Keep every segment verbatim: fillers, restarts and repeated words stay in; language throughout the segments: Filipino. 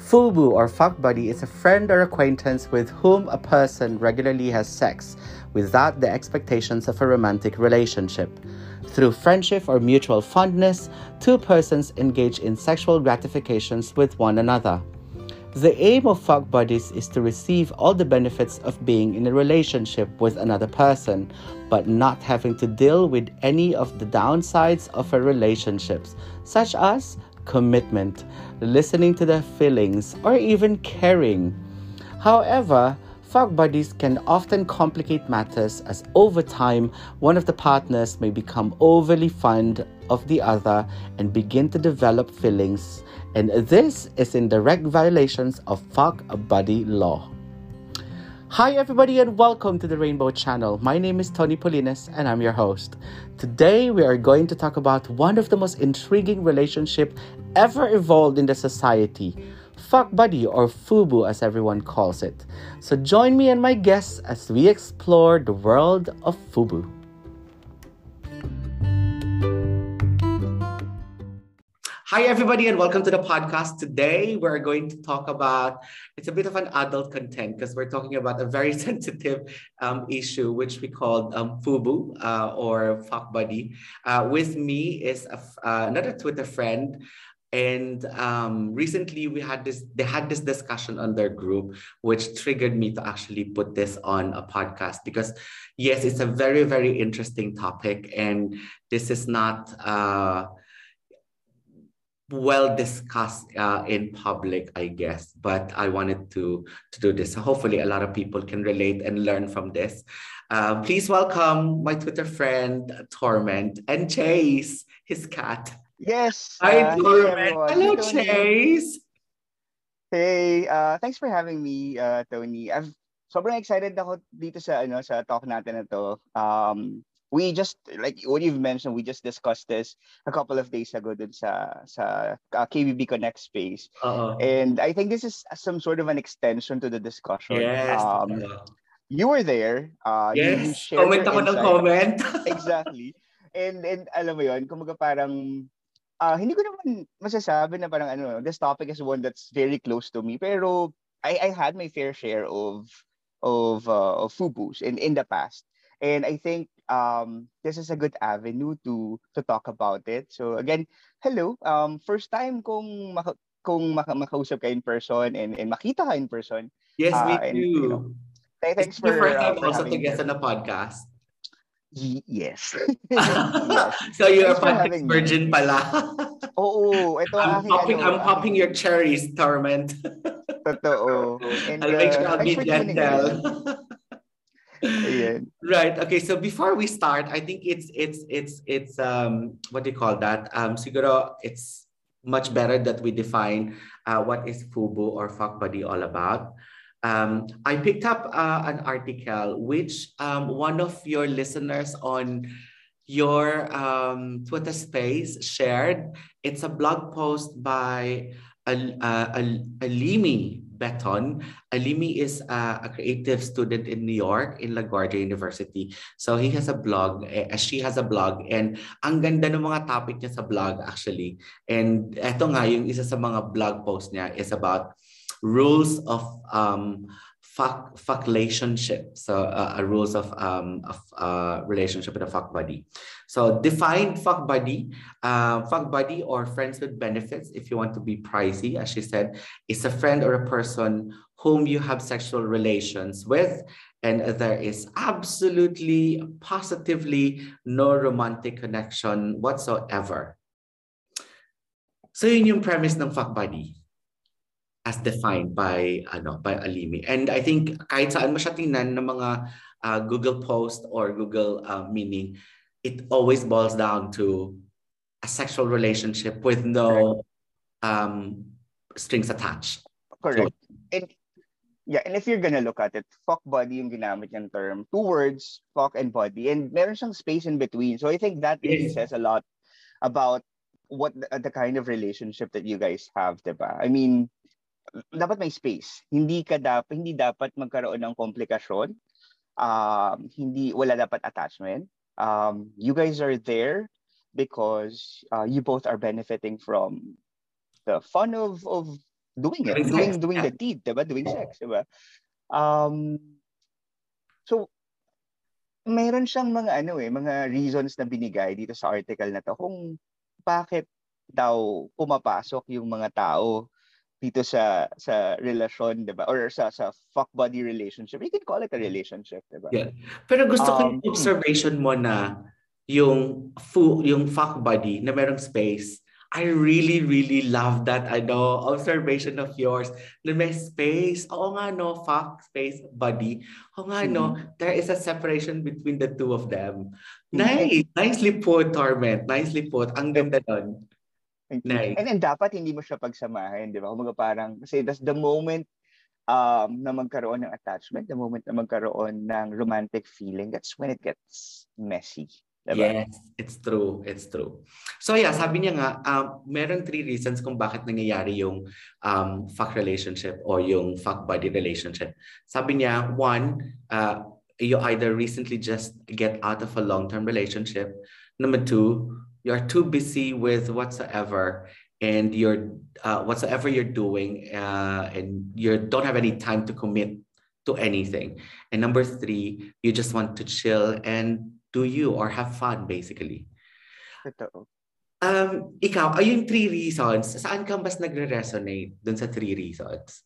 FUBU or fuck buddy is a friend or acquaintance with whom a person regularly has sex without the expectations of a romantic relationship. Through friendship or mutual fondness, two persons engage in sexual gratifications with one another. The aim of fuck buddies is to receive all the benefits of being in a relationship with another person, but not having to deal with any of the downsides of a relationship, such as commitment, listening to their feelings, or even caring. However, fuck buddies can often complicate matters as over time, one of the partners may become overly fond of the other and begin to develop feelings, and this is in direct violations of fuck buddy law. Hi everybody and welcome to the Rainbow Channel. My name is Tony Polinas and I'm your host. Today we are going to talk about one of the most intriguing relationship ever evolved in the society. Fuck buddy or FUBU as everyone calls it. So join me and my guests as we explore the world of FUBU. Hi everybody and welcome to the podcast. Today we're going to talk about, it's a bit of an adult content because we're talking about a very sensitive um, issue which we call um, FUBU uh, or fuck buddy. Uh, with me is a, uh, another Twitter friend. And um, recently we had this, they had this discussion on their group, which triggered me to actually put this on a podcast because yes, it's a very, very interesting topic. And this is not uh, well discussed uh, in public, I guess, but I wanted to, to do this. So hopefully a lot of people can relate and learn from this. Uh, please welcome my Twitter friend, Torment, and Chase, his cat. Yes. Hi, Uh, hey Torment. everyone. Hey Hello, Tony. Chase. Hey. Uh, thanks for having me, uh, Tony. I've sobrang excited ako dito sa ano sa talk natin na to. Um, we just like what you've mentioned. We just discussed this a couple of days ago dun sa sa uh, K B B Connect space, Uh-oh. and I think this is some sort of an extension to the discussion. Yes. Um, Uh, you were there. Uh, you you yes. shared Comment your ako ng insight comment. exactly, and and alam mo yon, kumbaga parang Ah, hindi ko naman masasabi na parang ano, this topic is one that's very close to me. Pero I I had my fair share of of uh, of FUBUs in in the past. And I think um this is a good avenue to to talk about it. So again, hello. Um first time kong maka, kung maka, makausap ka in person and and makita ka in person. Yes, Uh me and you know, too. th- Is thanks it your for first uh, time for also to having me guest here. on a podcast? Y- yes. yes. So you're a Thanks for podcast having me. virgin pala. Oo, ito ang I'm aking popping, ano, I'm popping aking your cherries, Torment. totoo. And I'll make uh, sure I'll thanks be for tuning in. gentle. Ayan. Right. Okay. So before we start, I think it's it's it's it's um what do you call that? Um siguro it's much better that we define uh, what is FUBU or fuck buddy all about. Um, I picked up uh, an article which um, one of your listeners on your um, Twitter space shared. It's a blog post by Al- uh, Al- Alimi Beton. Alimi is uh, a creative student in New York in LaGuardia University. So he has a blog, eh, she has a blog, and ang ganda ng mga topic niya sa blog actually. And eto nga, yung isa sa mga blog post niya is about rules of um, fuck fuck relationship. So uh, uh, rules of um of uh relationship with a fuck buddy. So define fuck buddy. Uh, fuck buddy or friends with benefits, if you want to be pricey, as she said, is a friend or a person whom you have sexual relations with, and there is absolutely, positively no romantic connection whatsoever. So yun yung premise ng fuck buddy as defined by ano by Alimi. And I think kahit saan mo siya tingnan ng mga uh, Google post or Google uh, meaning, it always boils down to a sexual relationship with Correct. no um, strings attached. So, Correct. And yeah, and if you're gonna look at it, fuck body yung ginamit niyang term. Two words, fuck and body. And meron siyang space in between. So I think that really yes, says a lot about what the, the kind of relationship that you guys have, diba? I mean, dapat may space. Hindi ka dapat hindi dapat magkaroon ng komplikasyon. Um, hindi wala dapat attachment. Um, you guys are there because uh, you both are benefiting from the fun of of doing it, Having doing sex. doing Yeah. the deed, diba? Doing sex, diba? Um, so, meron siyang mga ano eh, mga reasons na binigay dito sa article na to kung bakit daw pumapasok yung mga tao dito sa sa relasyon, 'di ba? Or sa sa fuck buddy relationship. You can call it a relationship, 'di ba? Yeah. Pero gusto ko yung Um, mm, observation mo na yung fu yung fuck buddy na merong space. I really, really love that ano, observation of yours na may space. Oo nga no, fuck space buddy. Oo nga mm, no, there is a separation between the two of them. mm. And, Nice. Nicely put, Torment. Nicely put. Ang and ganda nun. thank you. Nice. And and dapat hindi mo siya pagsamahin, 'di ba? Kumbaga parang kasi that's the moment um na magkaroon ng attachment, the moment na magkaroon ng romantic feeling, that's when it gets messy, 'di ba? Yes, it's true. It's true. So yeah, sabi niya nga, um, meron three reasons kung bakit nangyayari yung um, fuck relationship or yung fuck buddy relationship. Sabi niya, one, uh, you either recently just get out of a long-term relationship. Number two, you're too busy with whatsoever and you're uh, whatsoever you're doing uh, and you don't have any time to commit to anything. And number three, you just want to chill and do you or have fun basically. Totoo. Um, ikaw, ay yung three reasons, saan ka mas nagre-resonate dun sa three reasons?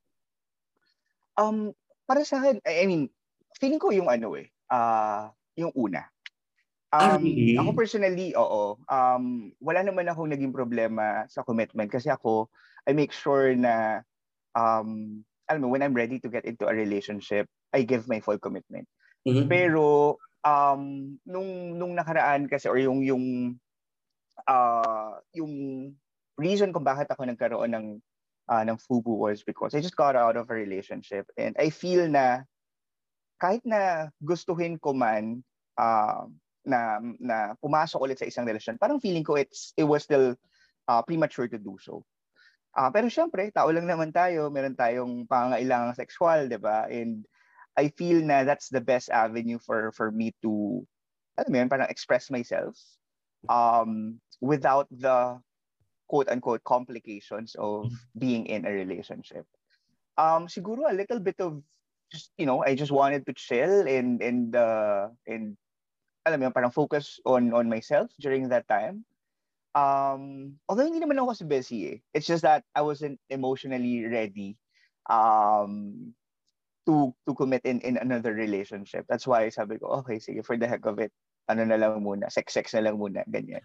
Um, para sa akin, I I mean, feeling ko yung ano eh, ah, yung una. Ah, Um, ako really? personally, oo. Um, wala naman akong naging problema sa commitment kasi ako, I make sure na, um, alam mo, when I'm ready to get into a relationship, I give my full commitment. Mhm. Pero, um, nung, nung nakaraan kasi, or yung, yung, ah, yung reason kung bakit ako nagkaroon ng, ah, ng FUBU was because I just got out of a relationship. And I feel na, kahit na gustuhin ko man, ah, na na pumasok ulit sa isang relasyon, parang feeling ko it's it was still uh, premature to do so. Ah, pero syempre, tao lang naman tayo, meron tayong pangangailangang sexual, 'di ba? And I feel na that's the best avenue for for me to, alam mo yun, parang express myself um without the quote unquote complications of being in a relationship. Um siguro a little bit of just, you know, I just wanted to chill and and uh and alam mo yun, parang focus on on myself during that time. Um, although hindi naman ako kasi busy eh. It's just that I wasn't emotionally ready um, to to commit in in another relationship. That's why sabi ko, okay, sige, for the heck of it, ano na lang muna, sex-sex na lang muna, ganyan.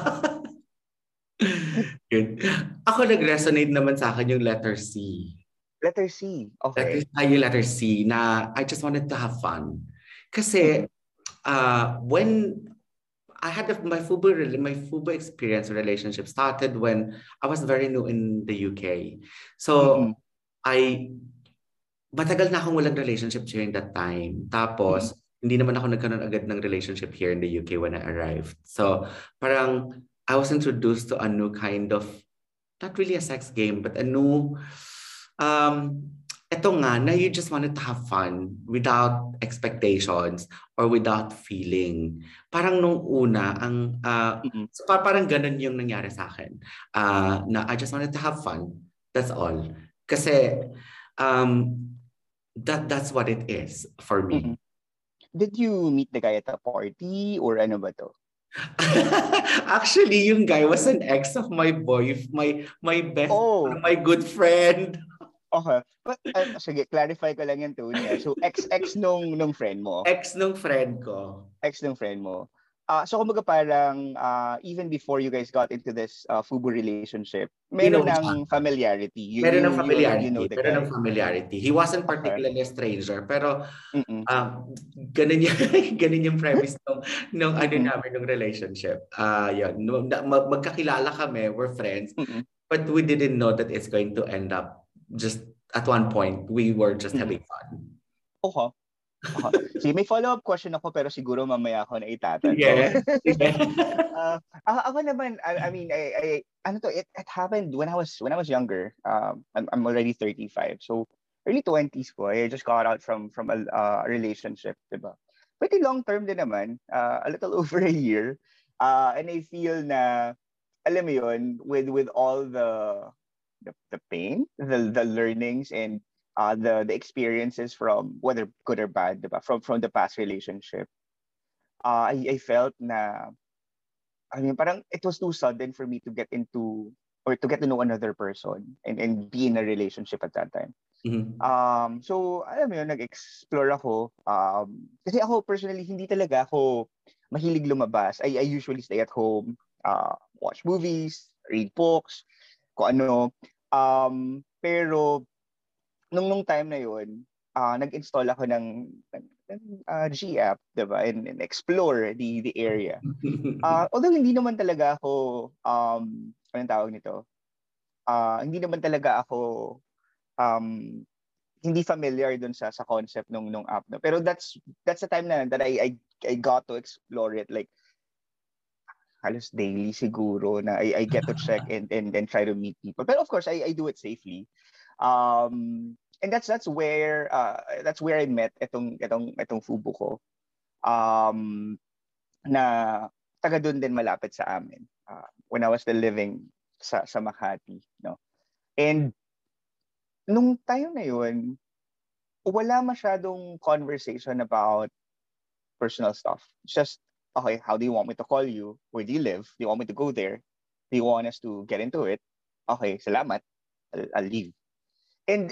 Yun. Ako nag-resonate naman sa akin yung letter C. Letter C, Letter, okay. ay, yung letter C na I just wanted to have fun. Kasi Mm-mm. uh, when I had a, my FUBU rela- my FUBU experience relationship started when I was very new in the U K. So Mm-mm. I matagal na akong walang relationship during that time. Mm-mm. Tapos hindi naman ako nagkaroon agad ng relationship here in the U K when I arrived. So parang I was introduced to a new kind of, not really a sex game, but a new um eto nga na you just wanted to have fun without expectations or without feeling. Parang nung una, ang uh, Mm-mm. so pa- parang ganun yung nangyari sa akin. Uh, na I just wanted to have fun. That's all. Kasi um, that that's what it is for me. Mm-mm. Did you meet the guy at a party or ano ba to? Actually, yung guy was an ex of my boy, my my best, Oh, my good friend. okay. But, uh, sige, clarify ko lang yan, Tony. ah. So, ex-ex nung, nung friend mo. Ex nung friend ko. Ex ng friend mo. Ah, so kumbaga parang uh, even before you guys got into this uh, FUBU relationship, We know meron each other. ng familiarity. You Meron you ng you already know familiarity. the Meron ng guy. familiarity. He wasn't Okay. particularly a stranger, pero Mm-mm. um, ganun yung, ganun yung premise ng, ng ano Mm-mm. namin, ng relationship. Uh, yun. No, na- mag- magkakilala kami, we're friends, Mm-mm. but we didn't know that it's going to end up just at one point, we were just Mm-mm. having fun. Okay. Okay. Sige, may follow-up question ako pero siguro mamaya ako na itatanong. Sige. Sige. uh, ako, ako naman, I, I mean, I, I, ano to, it, it happened when I was when I was younger. Um, I'm, I'm already thirty-five. So, early twenties ko, I just got out from from a uh, relationship, diba? Pretty long term din naman, uh, a little over a year. Uh, and I feel na, alam mo yun, with with all the the, the pain, the the learnings, and uh, the the experiences from whether good or bad, diba? From from the past relationship. Uh, I I felt na I mean parang it was too sudden for me to get into or to get to know another person and and be in a relationship at that time. Mhm. Um, so alam mo yun, nag-explore ako. Um, kasi ako personally, hindi talaga ako mahilig lumabas. I, I usually stay at home, uh, watch movies, read books, kung ano. Um, pero nung nung time na yun, ah, nag-install ako ng, ng, ng ah, G app, 'di ba? And, and explore the the area. Ah, although hindi naman talaga ako um anong tawag nito? Ah, hindi naman talaga ako um hindi familiar dun sa sa concept nung nung app no. Pero that's that's the time na that I I I got to explore it like halos daily siguro na I, I get to check and and then try to meet people. But of course I I do it safely. Um and that's that's where uh that's where I met etong etong etong fubo ko. Um na taga doon din malapit sa amin. Uh, when I was still living sa sa Makati, no. And nung time na yun, wala masyadong conversation about personal stuff. It's just, okay, how do you want me to call you? Where do you live? Do you want me to go there? Do you want us to get into it? Okay, salamat. I'll, I'll leave. And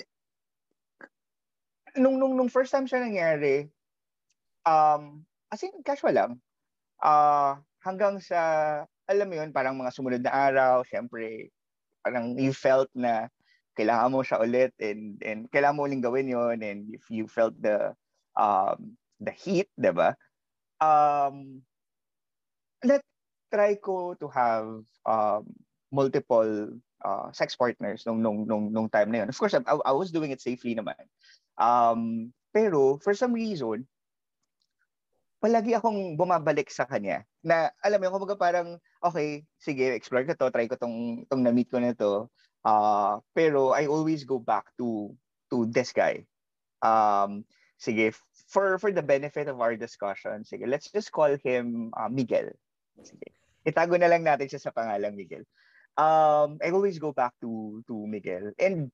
nung, nung, nung first time siya nangyari, um, as in, casual lang. Uh, hanggang sa, alam mo yun, parang mga sumunod na araw, syempre, parang you felt na kailangan mo siya ulit and and kailangan mo uling gawin yon and if you felt the um the heat, 'di ba? Um let try ko to have um multiple uh, sex partners nung nung nung nung time na yun. Of course, I, I was doing it safely naman. Um pero for some reason, palagi akong bumabalik sa kanya na alam mo yun, kumbaga parang okay, sige, explore ko to, try ko tong tong na-meet ko na to. Uh, pero I always go back to to this guy. Um sige, for for the benefit of our discussion, sige, let's just call him uh, Miguel. Sige. Itago na lang natin siya sa pangalang Miguel. Um I always go back to to Miguel. And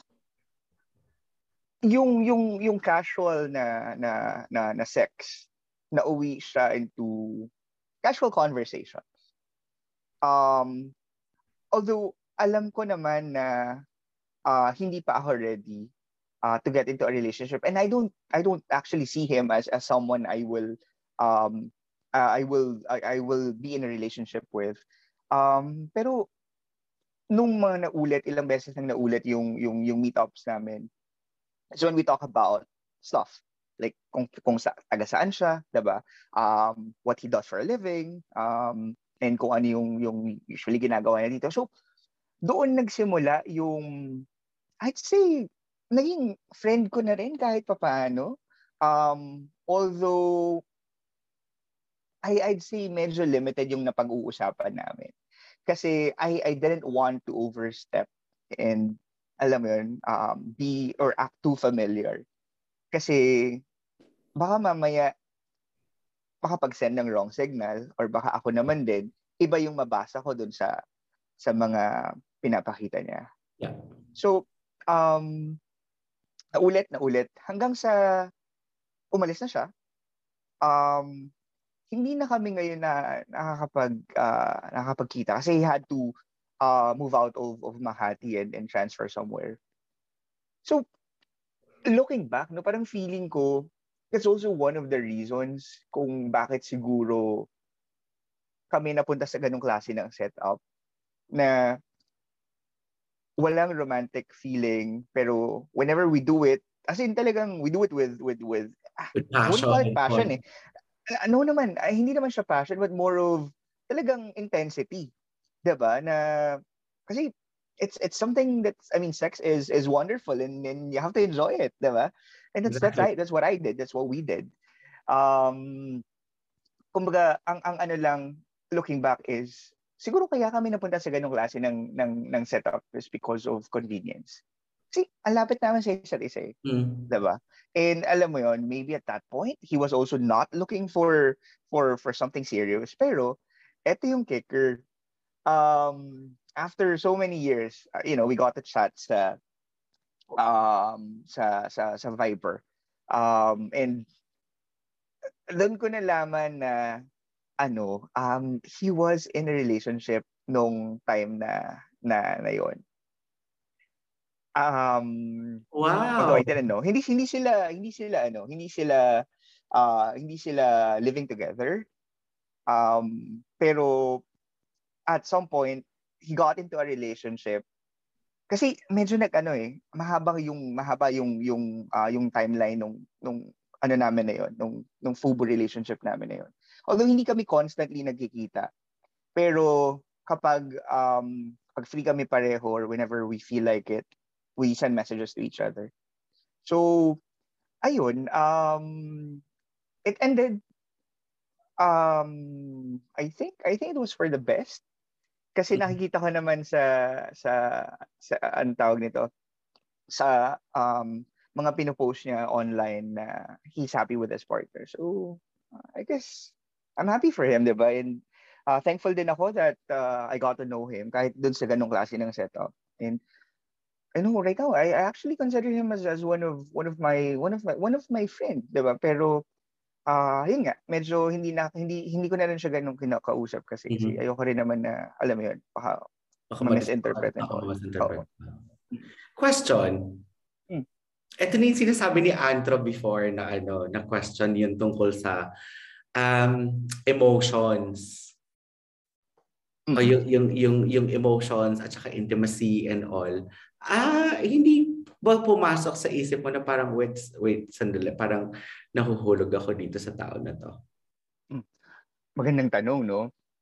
yung yung yung casual na na na, na sex na uwi siya into casual conversation. Um, although alam ko naman na uh, hindi pa ako ready uh, to get into a relationship, and I don't I don't actually see him as as someone I will um uh, I will I, I will be in a relationship with. Um, pero nung mga naulit, ilang beses nang naulit yung yung yung meetups namin. So when we talk about stuff, like kung kung sa taga saan siya, 'di ba? Um, what he does for a living, um, and kung ano yung yung usually ginagawa niya dito. So doon nagsimula yung I'd say naging friend ko na rin kahit papaano. Um, although I I'd say medyo limited yung napag-uusapan namin. Kasi I I didn't want to overstep and alam mo yun, um, be or act too familiar. Kasi baka mamaya makapag-send ng wrong signal or baka ako naman din, iba yung mabasa ko dun sa sa mga pinapakita niya. Yeah. So, um, naulit, naulit, hanggang sa umalis na siya. Um, hindi na kami ngayon na nakakapag, uh, nakakapagkita kasi he had to uh, move out of, of Makati and, and transfer somewhere. So, looking back, no, parang feeling ko, that's also one of the reasons kung bakit siguro kami napunta sa ganong klase ng setup na walang romantic feeling pero whenever we do it, as in talagang we do it with with with ah, With I wouldn't call passion it and passion fun. eh. Ano naman, ay, hindi naman siya passion but more of talagang intensity. 'Di ba? Na kasi it's it's something that's I mean sex is is wonderful and, and you have to enjoy it, 'di ba? And that's that's Exactly. I that's what I did. That's what we did. Um kumbaga ang ang ano lang looking back is siguro kaya kami napunta sa ganung klase ng ng ng setup is because of convenience. Kasi ang lapit naman sa isa't isa eh. Mm. 'Di ba? And alam mo yon, maybe at that point he was also not looking for for for something serious pero eto yung kicker. Um after so many years, uh, you know, we got to chat sa um sa sa sa Viber. Um and doon ko nalaman na ano, um he was in a relationship nung time na na na yon. Um although Wow. I didn't know. Hindi hindi sila hindi sila ano, hindi sila uh hindi sila living together. Um pero at some point he got into a relationship kasi medyo nag ano eh, mahaba yung mahaba yung yung ah, yung timeline nung nung ano namin na yon, nung nung FUBO relationship namin na yon. Although hindi kami constantly nagkikita, pero kapag um pag free kami pareho or whenever we feel like it, we send messages to each other. So ayun, um it ended um I think I think it was for the best kasi nakikita ko naman sa sa sa ang tawag nito sa um mga pinopost niya online na he's happy with his partner. So uh, I guess I'm happy for him, 'di ba? And uh, thankful din ako that uh, I got to know him kahit dun sa ganung klase ng setup. And I know right now I, I actually consider him as as one of one of my one of my one of my friend, 'di ba? Pero ah, yun nga, medyo hindi na hindi hindi ko na rin siya gano'n kinakausap kasi kasi Mhm. ayoko rin naman na alam mo yun, baka Baka mag ma-misinterpret and oo, all. misinterpret. Oo. Question. Hmm. Ito na yung sinasabi ni Antro before na ano, na question yun tungkol sa um, emotions. O Mm. yung, yung, yung, yung emotions at saka intimacy and all. Ah, hindi ba pumasok sa isip mo na parang, wait, wait, sandali, parang nahuhulog ako dito sa tao na to? Hmm. Magandang tanong, no?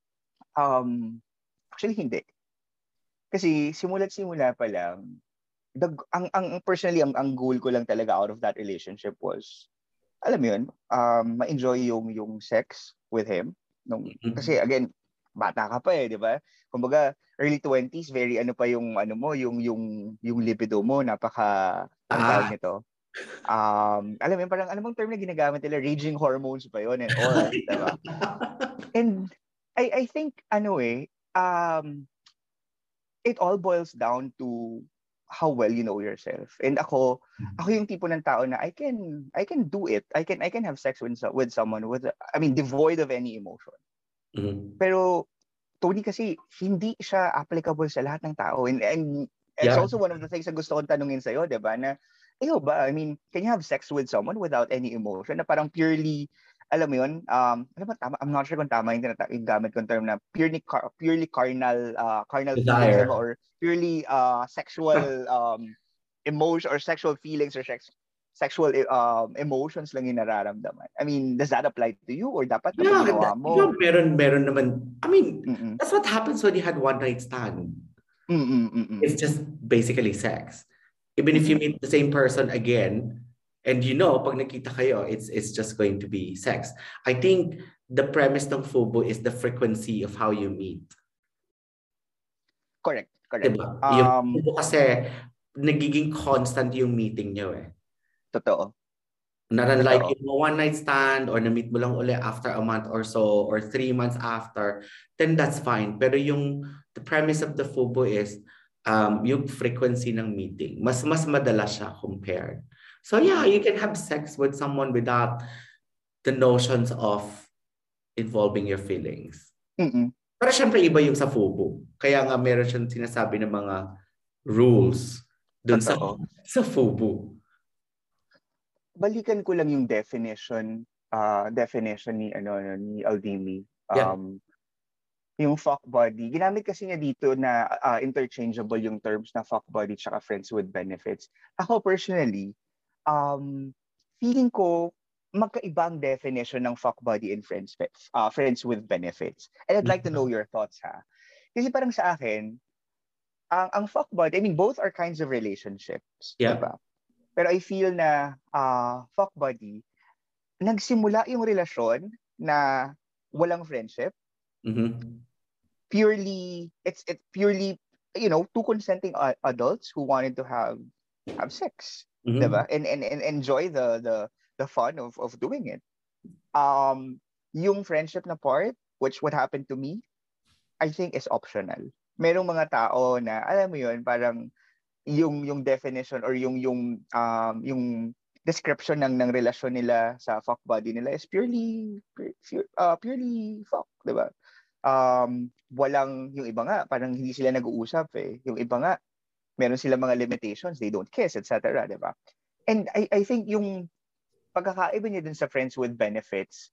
Um, actually hindi. Kasi simula't simula pa lang, the, ang, ang personally, ang, ang goal ko lang talaga out of that relationship was, alam mo yun, um, ma-enjoy yung, yung sex with him. Nung, kasi Mhm. again, bata ka pa eh, di ba? Kumbaga, early twenties, very ano pa yung, ano mo, yung, yung, yung libido mo, napaka, ano tawag Ah. nito? Um, alam mo yun, parang, ano bang term na ginagamit nila? Raging hormones ba yun and all, di ba? And, I, I think, ano eh, um, it all boils down to how well you know yourself. And ako, ako yung tipo ng tao na I can I can do it. I can I can have sex with so- with someone with I mean devoid of any emotion. Mhm. Pero Tony kasi hindi siya applicable sa lahat ng tao. And and it's Yeah. also one of the things na gusto kong tanungin sa'yo, di ba? Na, ikaw ba, I mean, can you have sex with someone without any emotion? Na parang purely, alam mo yun, um, ano ba tama? I'm not sure kung tama yung, tinata- yung gamit kong term na purely, car- purely carnal, uh, carnal feelings, Desire. diba? Or purely uh, sexual um, emotion or sexual feelings or sex, sexual um, emotions lang yung nararamdaman. I mean, does that apply to you? Or dapat kapag Yeah, ginawa that, yeah, mo, meron, meron naman. I mean, mm-mm, that's what happens when you had one night stand. mm-mm, mm-mm, It's just basically sex. Even if you mm-mm. meet the same person again, and you know, pag nakita kayo, it's it's just going to be sex. I think the premise ng FUBO is the frequency of how you meet. Correct, correct. Diba? Yung Um, FUBO kasi, nagiging constant yung meeting nyo eh. totoo, Not unlike totoo. yung one night stand or na-meet mo lang uli after a month or so or three months after, then that's fine. Pero yung the premise of the FUBO is um, yung frequency ng meeting. Mas mas madalas siya compared. So yeah, Mm-mm, you can have sex with someone without the notions of involving your feelings. mm-mm, Pero syempre iba yung sa FUBO. Kaya nga meron siyang sinasabi ng mga rules dun sa totoo. sa FUBO. Balikan ko lang yung definition, uh, definition ni ano ano, ni Aldimi. Yeah. Um, yung fuck body. Ginamit kasi niya dito na uh, interchangeable yung terms na fuck body tsaka friends with benefits. Ako personally, um, feeling ko magkaiba ang definition ng fuck body and friends uh, friends with benefits. And I'd like to know your thoughts ha. Kasi parang sa akin, ang ang fuck body, I mean both are kinds of relationships, 'di Yeah. ba? Pero I feel na uh, fuck buddy, nagsimula yung relasyon na walang friendship, Mm-hmm. purely it's it purely you know two consenting uh, adults who wanted to have have sex, Mm-hmm. 'di And, and and enjoy the the the fun of of doing it. Um yung friendship na part, which what happened to me, I think is optional. merong mga tao na, alam mo yun, parang yung yung definition or yung yung um yung description ng ng relasyon nila sa fuck buddy nila is purely pure, uh, purely fuck, 'di ba? Um walang yung iba nga parang hindi sila nag-uusap eh. Yung iba nga meron sila mga limitations, they don't kiss, et cetera, 'di ba? And I I think yung pagkakaiba niya dun sa friends with benefits,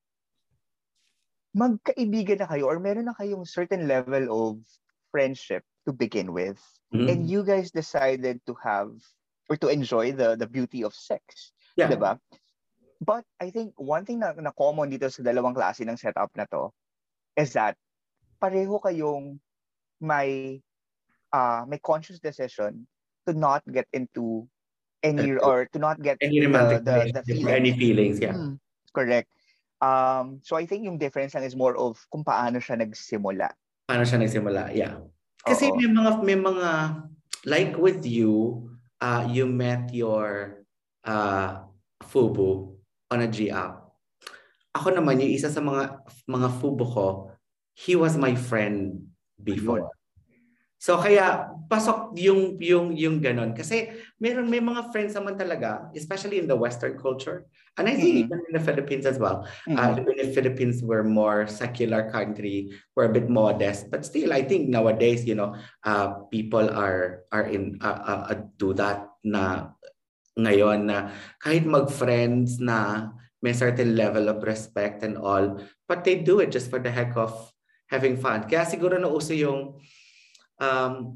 magkaibigan na kayo or meron na kayong certain level of friendship to begin with, and Mhm. you guys decided to have or to enjoy the the beauty of sex, Yeah. 'di ba? But I think one thing na, na common dito sa dalawang klase ng setup na to is that pareho kayong may uh, may conscious decision to not get into any or to not get Any the romantic the the relationship or any feelings. feelings, yeah. Mm, correct. Um, so I think yung difference lang is more of kung paano siya nagsimula. Paano siya nagsimula? Yeah. Kasi Oo. may mga, may mga, like with you, uh, you met your uh, FUBU on a G app. Ako naman, yung isa sa mga mga FUBU ko, he was my friend Ayun. before. So kaya pasok yung yung yung ganon kasi meron may mga friends naman talaga, especially in the Western culture, and I think Mm-mm. even in the Philippines as well. Uh, Mm-mm. even if Philippines were more secular country, we're a bit modest, but still I think nowadays, you know, uh, people are are in uh, uh, uh, do that na ngayon na kahit mag-friends na may certain level of respect and all, but they do it just for the heck of having fun. Kaya siguro nauso yung um,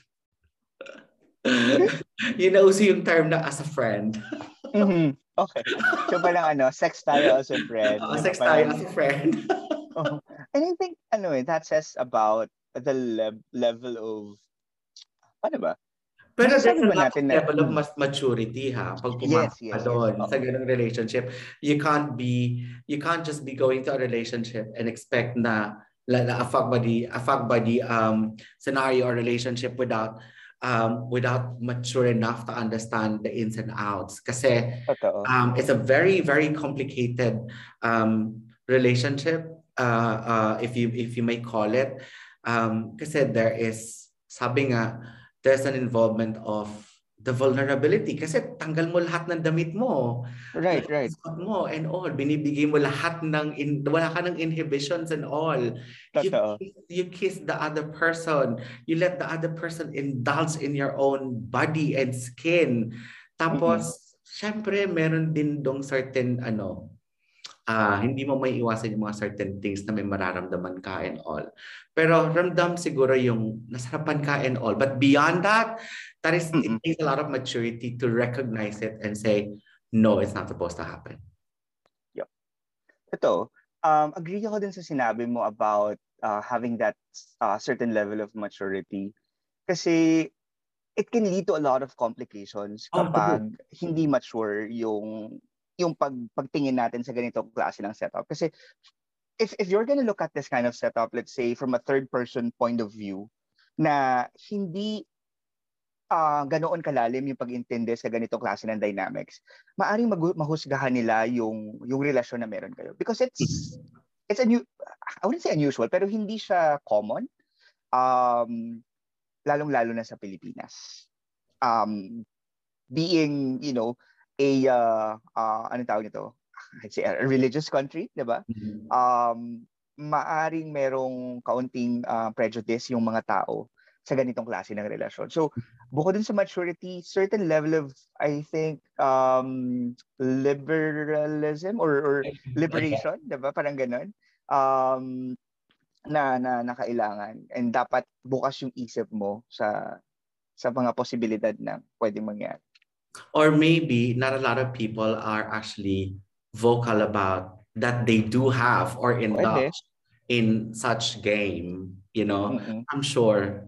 yun nauso yung term na as a friend. Mm-hmm. Okay. So parang ano, sex tayo as a friend, Uh, 'di ba? sex tayo Parang as a friend. oh. And I think ano eh, that says about the le- level of ano ba? Pero there's Masasabi a ba lot of natin na level of mm, mas maturity ha. Pag yes, pumasok ka yes, yes. doon sa Oo. ganung relationship, you can't be, you can't just be going to a relationship and expect na, na a fuck buddy, a fuck buddy um, scenario or relationship without um, without mature enough to understand the ins and outs. Kasi Totoo. um, it's a very, very complicated um, relationship, uh, uh, if you if you may call it. Um, kasi there is, sabi nga, there's an involvement of the vulnerability kasi tanggal mo lahat ng damit mo, Right, lahat ng right. suot mo and all, binibigay mo lahat ng in, wala ka ng inhibitions and all, you Totoo. kiss, you kiss the other person, you let the other person indulge in your own body and skin, Mm-mm. tapos syempre meron din dong certain ano, ah, hindi mo may iwasan yung mga certain things na may mararamdaman ka and all. Pero ramdam siguro yung nasarapan ka and all. But beyond that, that is, it Mm-mm. takes a lot of maturity to recognize it and say, no, it's not supposed to happen. Yep. Ito, um, agree ako din sa sinabi mo about uh, having that uh, certain level of maturity. Kasi it can lead to a lot of complications Oh, true. kapag hindi mature yung yung pag pagtingin natin sa ganitong klase ng setup. Kasi if if you're gonna look at this kind of setup, let's say from a third person point of view, na hindi uh, ganoon kalalim yung pag-intindi sa ganitong klase ng dynamics, maaring mag- mahusgahan nila yung yung relasyon na meron kayo. Because it's it's a new, I wouldn't say unusual, pero hindi siya common. Um, lalong-lalo na sa Pilipinas. Um, being, you know, a, uh, uh, ano tawag nito? I'd say a religious country, di ba? Mhm. Um, maaring merong kaunting uh, prejudice yung mga tao sa ganitong klase ng relasyon. So, bukod din sa maturity, certain level of, I think, um, liberalism or, or liberation, di ba? Parang ganun. Um, na na na kailangan, and dapat bukas yung isip mo sa sa mga posibilidad na pwedeng mangyari. Or maybe not a lot of people are actually vocal about that they do have or Pwede. indulge in such game, you know. Mm-mm. I'm sure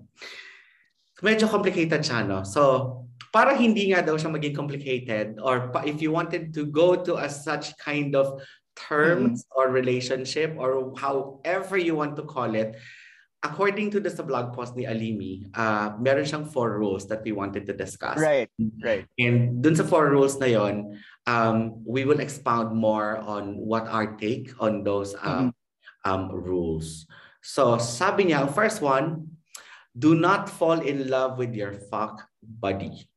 medyo complicated siya, no? So, para hindi nga daw siya maging complicated, or pa, if you wanted to go to a such kind of terms Mm-mm. or relationship or however you want to call it, according to the sa blog post ni Alimi, uh, meron siyang four rules that we wanted to discuss. Right, right. And dun sa four rules na yon, um, we will expound more on what our take on those um, Mm-mm. um, rules. So, sabi niya, ang first one, do not fall in love with your fuck buddy.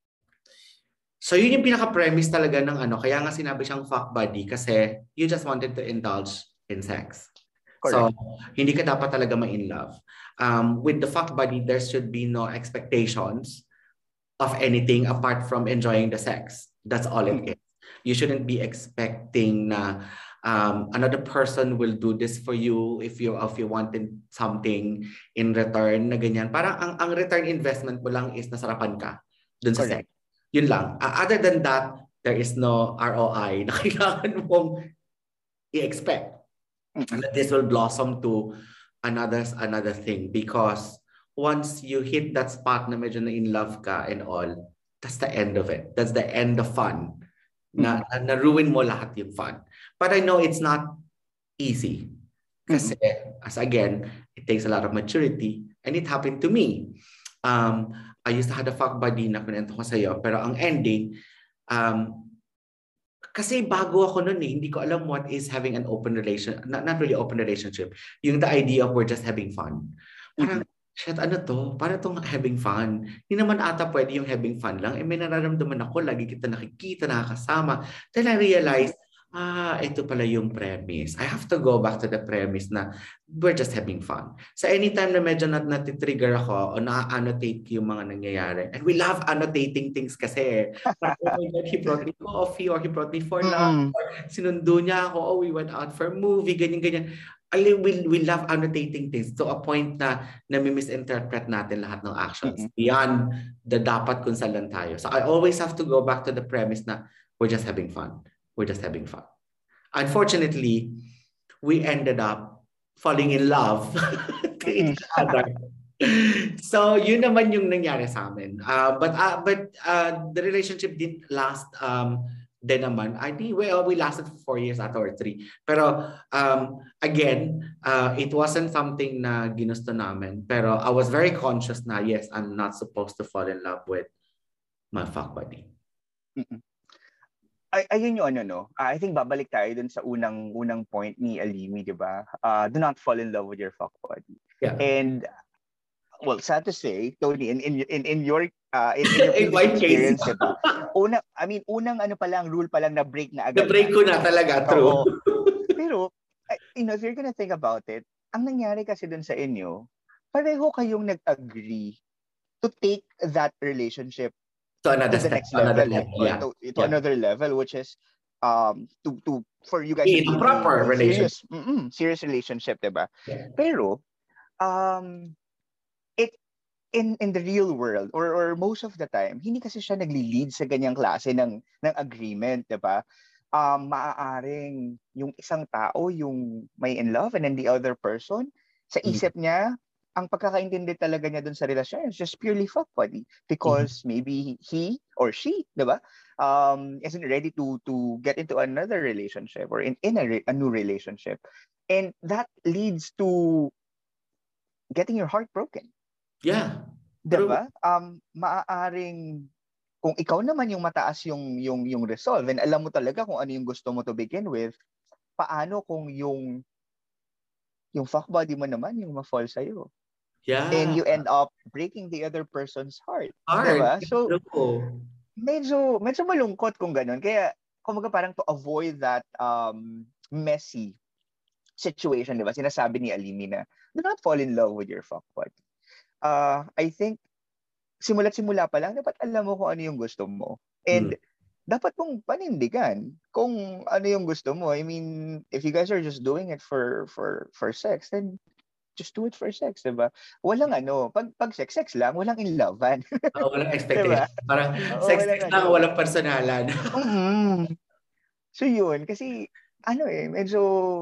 So yun yung pinaka-premise talaga ng ano, kaya nga sinabi siyang fuck buddy kasi you just wanted to indulge in sex. Correct. So hindi ka dapat talaga ma-in love. Um, with the fuck buddy, there should be no expectations of anything apart from enjoying the sex. That's all it is. You shouldn't be expecting na um, another person will do this for you if you if you wanted something in return na ganyan. Parang ang, ang return investment mo lang is nasarapan ka dun sa sex. Yun lang. Uh, other than that, there is no R O I na kailangan mong i-expect. And that this will blossom to another another thing because once you hit that spot na medyo na in love ka and all, that's the end of it. That's the end of fun. Na, mm-hmm. na, na-ruin mo lahat yung fun. But I know it's not easy. Kasi, mm-hmm. as again, it takes a lot of maturity and it happened to me. Um, I used to have a fuck buddy na kunento ko sa'yo, pero ang ending, um, kasi bago ako nun eh, hindi ko alam what is having an open relation, not, not really open relationship, yung the idea of we're just having fun. Parang, mm-hmm. shit, ano to? Paano itong having fun? Hindi naman ata pwede yung having fun lang. Eh, may nararamdaman ako, lagi kita nakikita, nakakasama. Then I realized, ah, ito pala yung premise. I have to go back to the premise na we're just having fun. So anytime na medyo nat natitrigger ako o na-annotate yung mga nangyayari. And we love annotating things kasi. Like, oh my God, he brought me coffee or he brought me for lunch. Mm-hmm. Sinundo niya ako. Oh, we went out for a movie. Ganyan-ganyan. We, we love annotating things to a point na nami-misinterpret natin lahat ng actions mm-hmm. beyond the dapat kung saan lang tayo. So I always have to go back to the premise na we're just having fun. We're just having fun. Unfortunately, we ended up falling in love to each other. So yun naman yung nangyari sa amin. Uh, but uh, but uh, the relationship didn't last um, din naman. I think well, we lasted for four years ata or three. Pero um, again, uh, it wasn't something na ginusto namin. Pero I was very conscious na yes, I'm not supposed to fall in love with my fuck buddy. Mm-mm. Ay, ayun yung ano, no? Uh, I think babalik tayo dun sa unang unang point ni Alimi, di ba? Uh, do not fall in love with your fuck buddy. Yeah. And, well, sad to say, Tony, in in in, in your uh, in, in your in my experience, case. diba? Una, I mean, unang ano pa lang, rule pa lang na break na agad. Na-break ko na talaga, true. Oo. Pero, you know, if you're gonna think about it, ang nangyari kasi dun sa inyo, pareho kayong nag-agree to take that relationship to another to the step, next level, another level, yeah. to, to yeah. another level, which is um to to for you guys in to a proper relationship, serious, serious relationship, diba? Yeah. Pero um it in in the real world or or most of the time, hindi kasi siya nagli-lead sa ganyang klase ng ng agreement, diba? Um maaaring yung isang tao yung may in love and then the other person sa isip mm-hmm. niya ang pagkakaintindi talaga niya dun sa relasyon is just purely fuck buddy because mm-hmm. maybe he or she, diba, um, isn't ready to to get into another relationship or in, in a, re- a new relationship. And that leads to getting your heart broken. Yeah. Diba? Um, maaaring kung ikaw naman yung mataas yung, yung, yung resolve and alam mo talaga kung ano yung gusto mo to begin with, paano kung yung yung fuck buddy mo naman yung ma-fall sa'yo? Yeah. And you end up breaking the other person's heart. Heart. Diba? So, True. medyo, medyo malungkot kung ganun. Kaya, kumaga parang to avoid that um, messy situation, diba? Sinasabi ni Alimi na, do not fall in love with your fuck buddy. Uh, I think, simula't simula pa lang, dapat alam mo kung ano yung gusto mo. And, hmm. dapat mong panindigan kung ano yung gusto mo. I mean, if you guys are just doing it for for for sex, then just do it for sex, diba? Walang ano, pag, pag sex, sex lang, walang inlovean. Oh, walang expectation. Diba? Parang oh, sex, walang sex lang, ano. Walang personalan. mm-hmm. So yun, kasi, ano eh, medyo,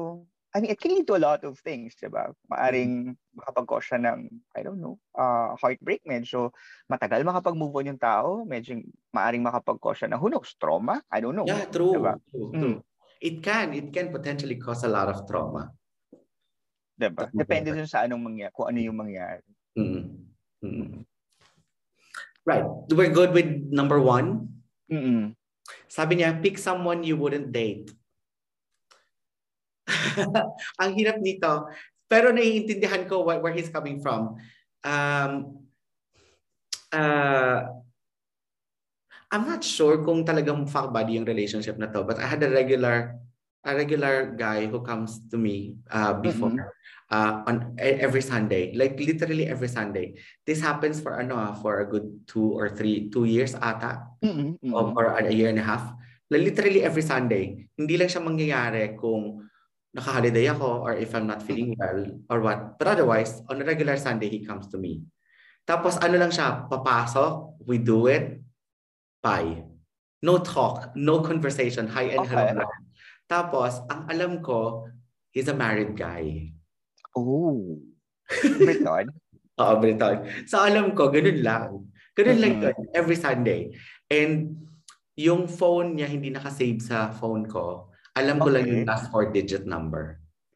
I mean, it can lead to a lot of things, diba? Maaring mm-hmm. makapag-cause siya ng, I don't know, uh, heartbreak, medyo matagal makapag-move on yung tao, medyo maaring makapag-cause siya ng, who knows, trauma? I don't know. Yeah, true. Diba? True, mm. true. It can, it can potentially cause a lot of trauma. Diba? Depende dun sa anong mangyari, kung ano yung mangyari. Mm-hmm. Mm-hmm. Right. We're good with number one. Mm-mm. Sabi niya, pick someone you wouldn't date. Ang hirap nito. Pero naiintindihan ko where, where he's coming from. um, uh, I'm not sure kung talagang fuck buddy yung relationship na to, but I had a regular a regular guy who comes to me uh, before Mm-mm. uh, on e- every Sunday, like literally every Sunday. This happens for ano ah, for a good two or three two years ata, Mm-mm. or, Mm-mm. or a year and a half. Like, literally every Sunday. Hindi lang siya mangyayari kung naka-holiday ako or if I'm not feeling Mm-mm. well or what. But otherwise, on a regular Sunday, he comes to me. Tapos ano lang siya, papasok, we do it, bye. No talk, no conversation, hi and hello Okay. lang. Tapos, ang alam ko, he's a married guy. Oh. Briton? Oo, Briton. So alam ko, ganun lang. Ganun lang Mm-mm. yun, every Sunday. And yung phone niya hindi nakasave sa phone ko. Alam ko lang yung Okay. last four-digit number.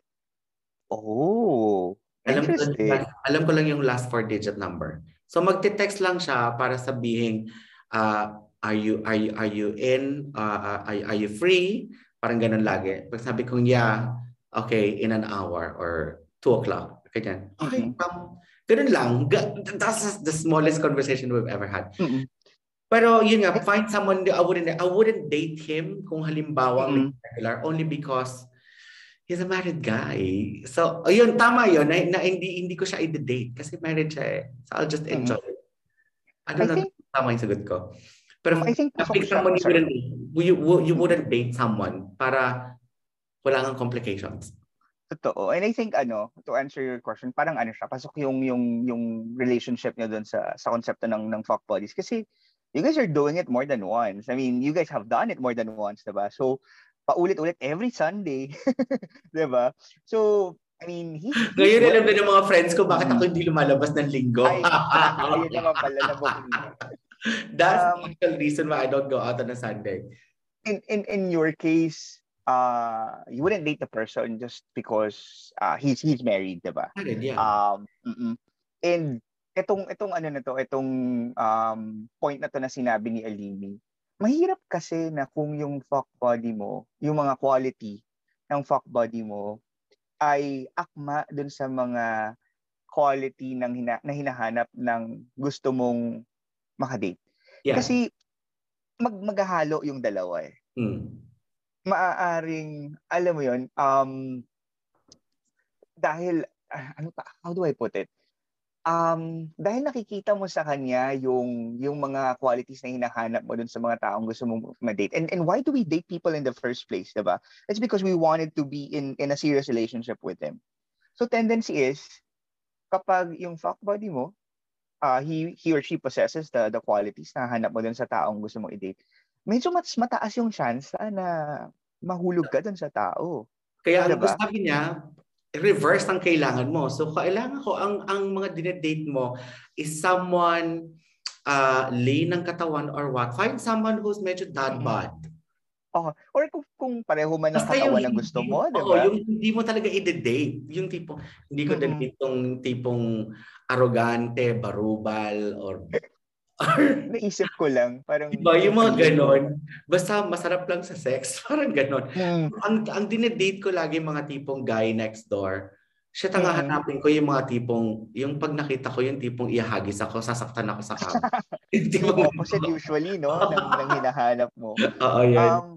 Oh. Alam ko lang yung last, Interesting. alam ko lang yung last four-digit number. So magte-text lang siya para sabihin, uh, are you are you are you in? Uh, are, are you free? Parang ganun lagi. Pag sabi kong yeah, okay, in an hour or two o'clock. Ganyan. Okay, Mm-mm. um, ganun lang. That's the smallest conversation we've ever had. Mm-mm. Pero yun nga, find someone, I wouldn't, I wouldn't date him kung halimbawa Mm-mm. regular, only because he's a married guy. So, ayun, tama yun, na, na hindi, hindi ko siya i-date kasi married siya eh. So, I'll just enjoy Mm-mm. it. I I don't know, think tama yung sagot ko. mm, Pero I think I pasok pick siya. someone Oh, you sorry. wouldn't, you, you wouldn't date someone para wala kang complications. Totoo. And I think ano, to answer your question, parang ano siya, pasok yung yung yung relationship niya doon sa sa konsepto ng ng fuck buddies kasi you guys are doing it more than once. I mean, you guys have done it more than once, 'di ba? So paulit-ulit every Sunday, 'di ba? So I mean, he's he's Ngayon alam worth na it. ng mga friends ko bakit Mm. ako hindi lumalabas ng linggo. Ay, ayun naman pala nabukod na. That's the Um, actual reason why I don't go out on a Sunday. in in in your case, uh, you wouldn't date the person just because uh, he's he's married, 'di ba? Married, yeah. Um, mm-mm. And itong itong ano na to, itong um, point na to na sinabi ni Alimi, mahirap kasi na kung yung fuck body mo, yung mga quality ng fuck body mo ay akma dun sa mga quality ng hina, na hinahanap ng gusto mong makadate. Yeah. Kasi mag maghahalo yung dalawa eh. Hmm. Maaaring, alam mo yun, um, dahil, ah, ano pa, how do I put it? Um, dahil nakikita mo sa kanya yung yung mga qualities na hinahanap mo dun sa mga taong gusto mong ma-date. And and why do we date people in the first place, diba? It's because we wanted to be in in a serious relationship with them. So tendency is, kapag yung fuck buddy mo, uh, he he or she possesses the the qualities na hanap mo dun sa taong gusto mong i-date, medyo mas mataas yung chance na mahulog ka dun sa tao. Kaya ang Diba? sabi niya, reverse ang kailangan mo. So kailangan ko ang ang mga dinedate mo is someone uh, lean ng katawan or what. Find someone who's medyo dad Mm-mm. bod. Oh, or kung, kung pareho man ng Basta yung katawan na hindi gusto mo, mo, 'di oo, ba? yung hindi mo talaga i-date. Yung tipo, hindi ko Mm-mm. date tong tipong arrogante, barubal, or Naisip ko lang, parang diba, yung mga feeling ko. ganon, basta masarap lang sa sex, parang ganon. Mm. Ang, ang dinedate ko lagi mga tipong guy next door, siya tanga Mm. hanapin ko yung mga tipong, yung pag nakita ko yung tipong ihagis ako, sasaktan ako sa kama. Yung tipong, Yung opposite usually, no, ng, ng hinahanap mo. oo, yun. Um,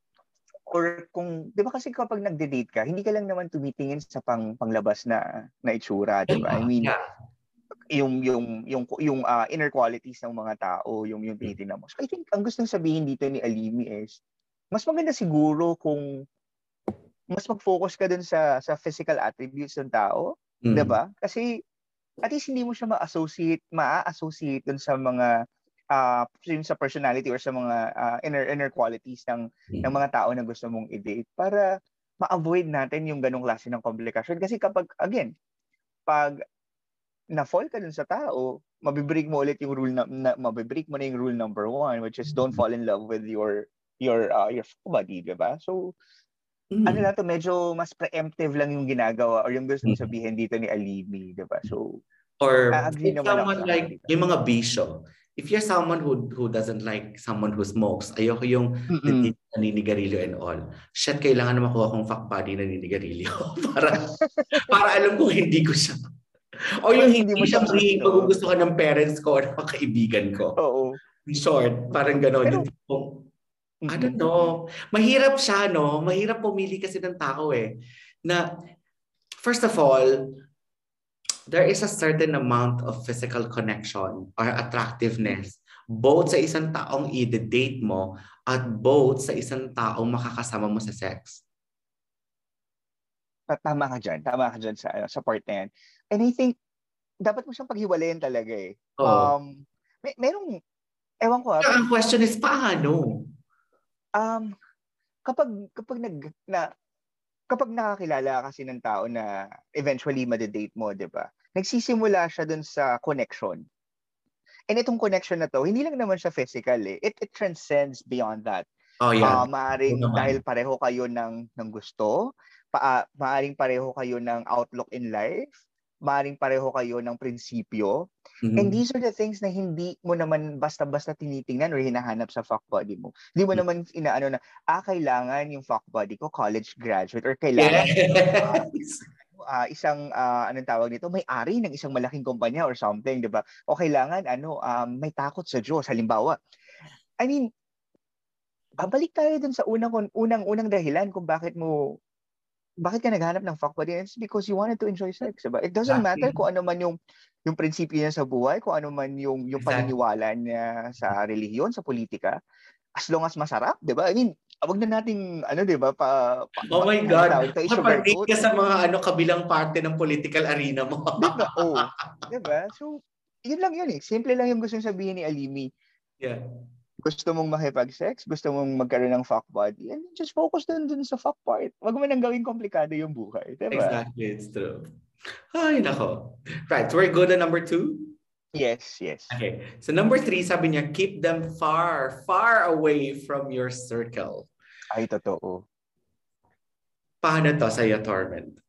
or kung, di ba kasi kapag nagde-date ka, hindi ka lang naman tumitingin sa pang panglabas na na itsura, di ba? I mean, Yeah. yung yung yung yung uh, inner qualities ng mga tao, yung yung tinitingnan mo. So I think ang gustong sabihin dito ni Alimi is mas maganda siguro kung mas mag-focus ka dun sa sa physical attributes ng tao, Mm. 'di ba? Kasi at least hindi mo siya ma-associate, ma-associate dun sa mga uh, sa personality or sa mga uh, inner inner qualities ng Mm. ng mga tao na gusto mong i-date para ma-avoid natin yung ganong klase ng komplikasyon. Kasi kapag again, pag na-fall ka dun sa tao, mabibreak mo ulit yung rule na, na mabibreak mo na yung rule number one, which is don't fall in love with your your uh, your body, diba? So, Mm. ano lang to, medyo mas preemptive lang yung ginagawa or yung gustong Mm. sabihin dito ni Alimi, diba? So, Or I-agree if naman ako someone sa like, kanya dito. yung mga bisyo, if you're someone who who doesn't like someone who smokes, ayoko yung Mm-mm. naninigarilyo and all. Shit, kailangan na makuha kong fuck buddy na naninigarilyo para para alam ko hindi ko siya. O yung Or hindi hindi mo siya siya magiging gusto. magugustuhan ng parents ko o ng mga kaibigan ko. Oo. In short, parang gano'n. Yung Pero, tipong, I don't mm-mm. know. Mahirap siya, no? Mahirap pumili kasi ng tao eh. Na, first of all, there is a certain amount of physical connection or attractiveness both sa isang taong i-date mo at both sa isang taong makakasama mo sa sex. Tama ka dyan. Tama ka dyan sa, sa part na yan. And I think, dapat mo siyang paghiwalayin talaga eh. Oo. Um, may, merong, ewan ko ah, Kaya ang question is, paano? um, kapag, kapag nag, na, kapag nakakilala kasi ng tao na eventually madedate mo, di ba? Nagsisimula siya dun sa connection. And itong connection na to, hindi lang naman siya physical eh. It, it transcends beyond that. Oh, yeah. Uh, maaring dahil pareho kayo ng, ng gusto, pa, uh, maaring pareho kayo ng outlook in life, maaring pareho kayo ng prinsipyo. Mm-hmm. And these are the things na hindi mo naman basta-basta tinitingnan or hinahanap sa fuck buddy mo. Hindi mo naman inaano na, ah, kailangan yung fuck buddy ko college graduate or kailangan yes. uh, uh, isang, uh, anong tawag nito, may-ari ng isang malaking kumpanya or something, di ba? O kailangan, ano, um, may takot sa Diyos, halimbawa. I mean, ah, balik tayo dun sa unang, unang, unang dahilan kung bakit mo bakit ka naghanap ng fuck buddy? It's because you wanted to enjoy sex, diba? It doesn't exactly. matter kung ano man yung yung prinsipyo niya sa buhay, kung ano man yung yung exactly. paniniwala niya sa relihiyon, sa politika, as long as masarap, diba? I mean, wag na nating ano, diba, pa, pa oh my ano, God, tawag ito, kapag ka sa mga ano kabilang parte ng political arena mo. Diba? Oh, diba? So, yun lang yun eh. Simple lang yung gusto sabihin ni Alimi. Yeah. Gusto mong makipag-sex, gusto mong magkaroon ng fuck buddy, and just focus dun dun sa fuck part. Wag mo nang gawing komplikado yung buhay. Diba? Exactly, it's true. Ay, nako. Right, so we're good on number two? Yes, yes. Okay, so number three, sabi niya, keep them far, far away from your circle. Ay, totoo. Paano to sa'yo, Torment?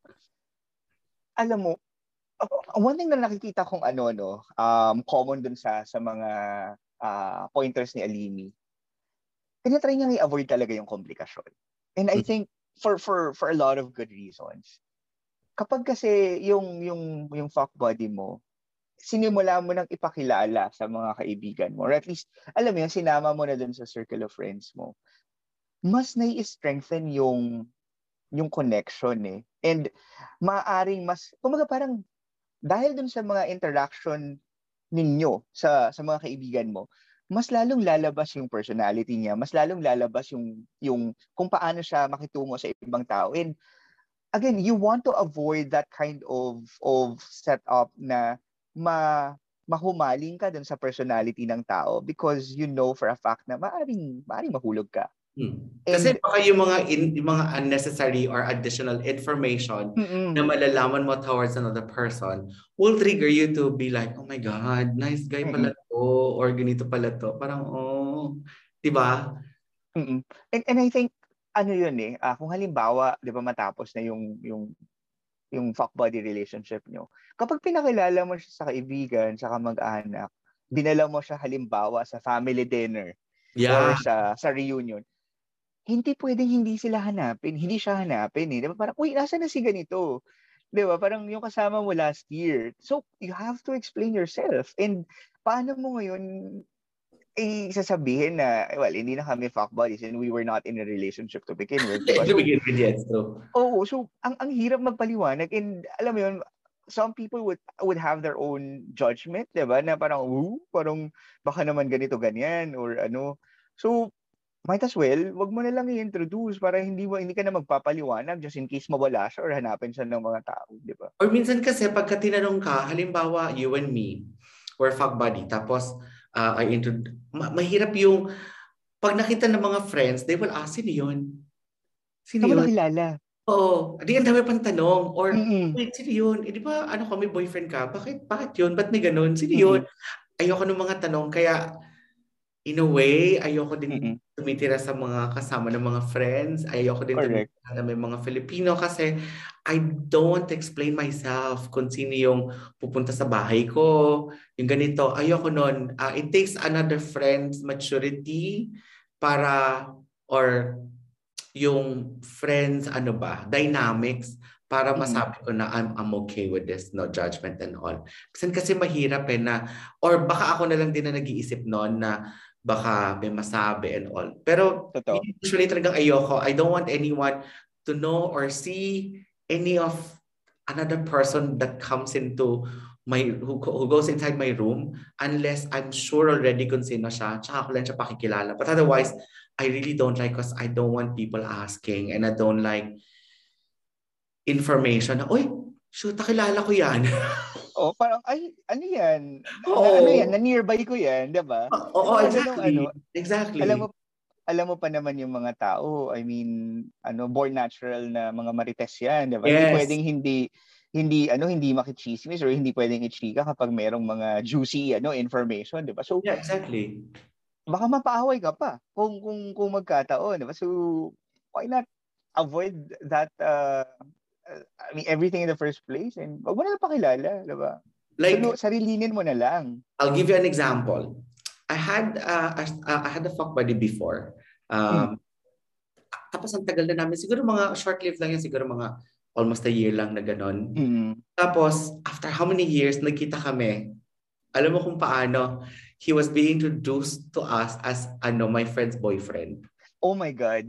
Alam mo, one thing na nakikita kong ano, no, um, common dun sa, sa mga uh, pointers ni Alimi, tinatry niya i-avoid talaga yung komplikasyon. And I think, for for for a lot of good reasons. Kapag kasi yung yung yung fuck buddy mo, sinimula mo nang ipakilala sa mga kaibigan mo, or at least alam mo yung sinama mo na dun sa circle of friends mo, mas nai-strengthen yung yung connection eh. And maaring mas, kumaga parang dahil dun sa mga interaction ninyo sa sa mga kaibigan mo, mas lalong lalabas yung personality niya, mas lalong lalabas yung yung kung paano siya makitungo sa ibang tao. And again, you want to avoid that kind of of setup na ma mahumaling ka dun sa personality ng tao because you know for a fact na maaring maaring mahulog ka. Hmm. Kasi And, baka yung mga in, yung mga unnecessary or additional information mm-mm. na malalaman mo towards another person will trigger you to be like, oh my God, nice guy pala to, or ganito pala to. Parang, oh, di ba? And, and I think, ano yun eh, uh, kung halimbawa, di ba matapos na yung, yung, yung fuck buddy relationship nyo, kapag pinakilala mo siya sa kaibigan, sa kamag-anak, dinala mo siya halimbawa sa family dinner, yeah. or sa sa reunion, hindi pwedeng hindi sila hanapin, hindi siya hanapin eh. Di ba? Parang, uy, nasa na si ganito? Di ba? Parang yung kasama mo last year. So, you have to explain yourself. And paano mo ngayon eh, sasabihin na, well, hindi na kami fuck buddies and we were not in a relationship to begin with. Diba? to So, begin with, yes, true. Oo, so, ang, ang hirap magpaliwanag. And alam mo yun, some people would would have their own judgment, diba? Na parang, oh, parang baka naman ganito, ganyan, or ano. So, might as well, wag mo na lang i-introduce para hindi mo hindi ka na magpapaliwanag just in case mawala siya or hanapin siya ng mga tao, di ba? Or minsan kasi pagka tinanong ka, halimbawa you and me, we're fuck buddy, tapos uh, I introduce, ma- mahirap yung pag nakita ng mga friends, they will ask, sino yun? Sino Saan mo yun? nakilala? Oo. Di ang dami pang tanong. Or, Mm-mm. wait, sino yun? Eh, di ba, ano kami, boyfriend ka? Bakit, bakit yun? Ba't may ganun? Sino Mm-mm. yun? Ayoko ng mga tanong. Kaya, in a way, ayoko din Mm-mm. tumitira sa mga kasama ng mga friends. Ayoko din Correct. tumitira sa may mga Filipino kasi I don't explain myself kung sino yung pupunta sa bahay ko. Yung ganito, ayoko nun. Uh, it takes another friend's maturity para, or yung friends, ano ba, dynamics para Mm-hmm. masabi ko na I'm, I'm okay with this, no judgment and all. Kasi, kasi mahirap eh na, or baka ako na lang din na nag-iisip noon na baka may masabi and all. Pero Totoo. usually talagang ayoko. I don't want anyone to know or see any of another person that comes into my, who, who goes inside my room unless I'm sure already kung sino siya, tsaka ko lang siya pakikilala. But otherwise, I really don't like because I don't want people asking and I don't like information na, uy, shoot, kilala ko yan. Oh, parang, ay, ano yan? Na, ano yan? Oo. Na nearby ko yan, di ba? Oo, Mga ganong exactly. ano. Exactly. Alam mo, alam mo pa naman yung mga tao, I mean, ano, born natural na mga marites yan, di ba? Hindi Yes. pwedeng hindi, hindi, ano, hindi makichismis or hindi pwedeng ichika kapag merong mga juicy, ano, information, di ba? So, Yeah, exactly. baka mapaaway ka pa kung, kung, kung magkataon, di ba? So, why not avoid that, uh, I mean, everything in the first place and wag mo na pakilala, di ba? Like, So, sarilinin mo na lang. I'll give you an example. I had uh, a, I had a fuck buddy before. Um, mm. Tapos ang tagal na namin. Siguro mga short-lived lang yan. Siguro mga almost a year lang na ganon. Mm. Tapos, after how many years, nagkita kami. Alam mo kung paano? He was being introduced to us as ano, my friend's boyfriend. Oh my God.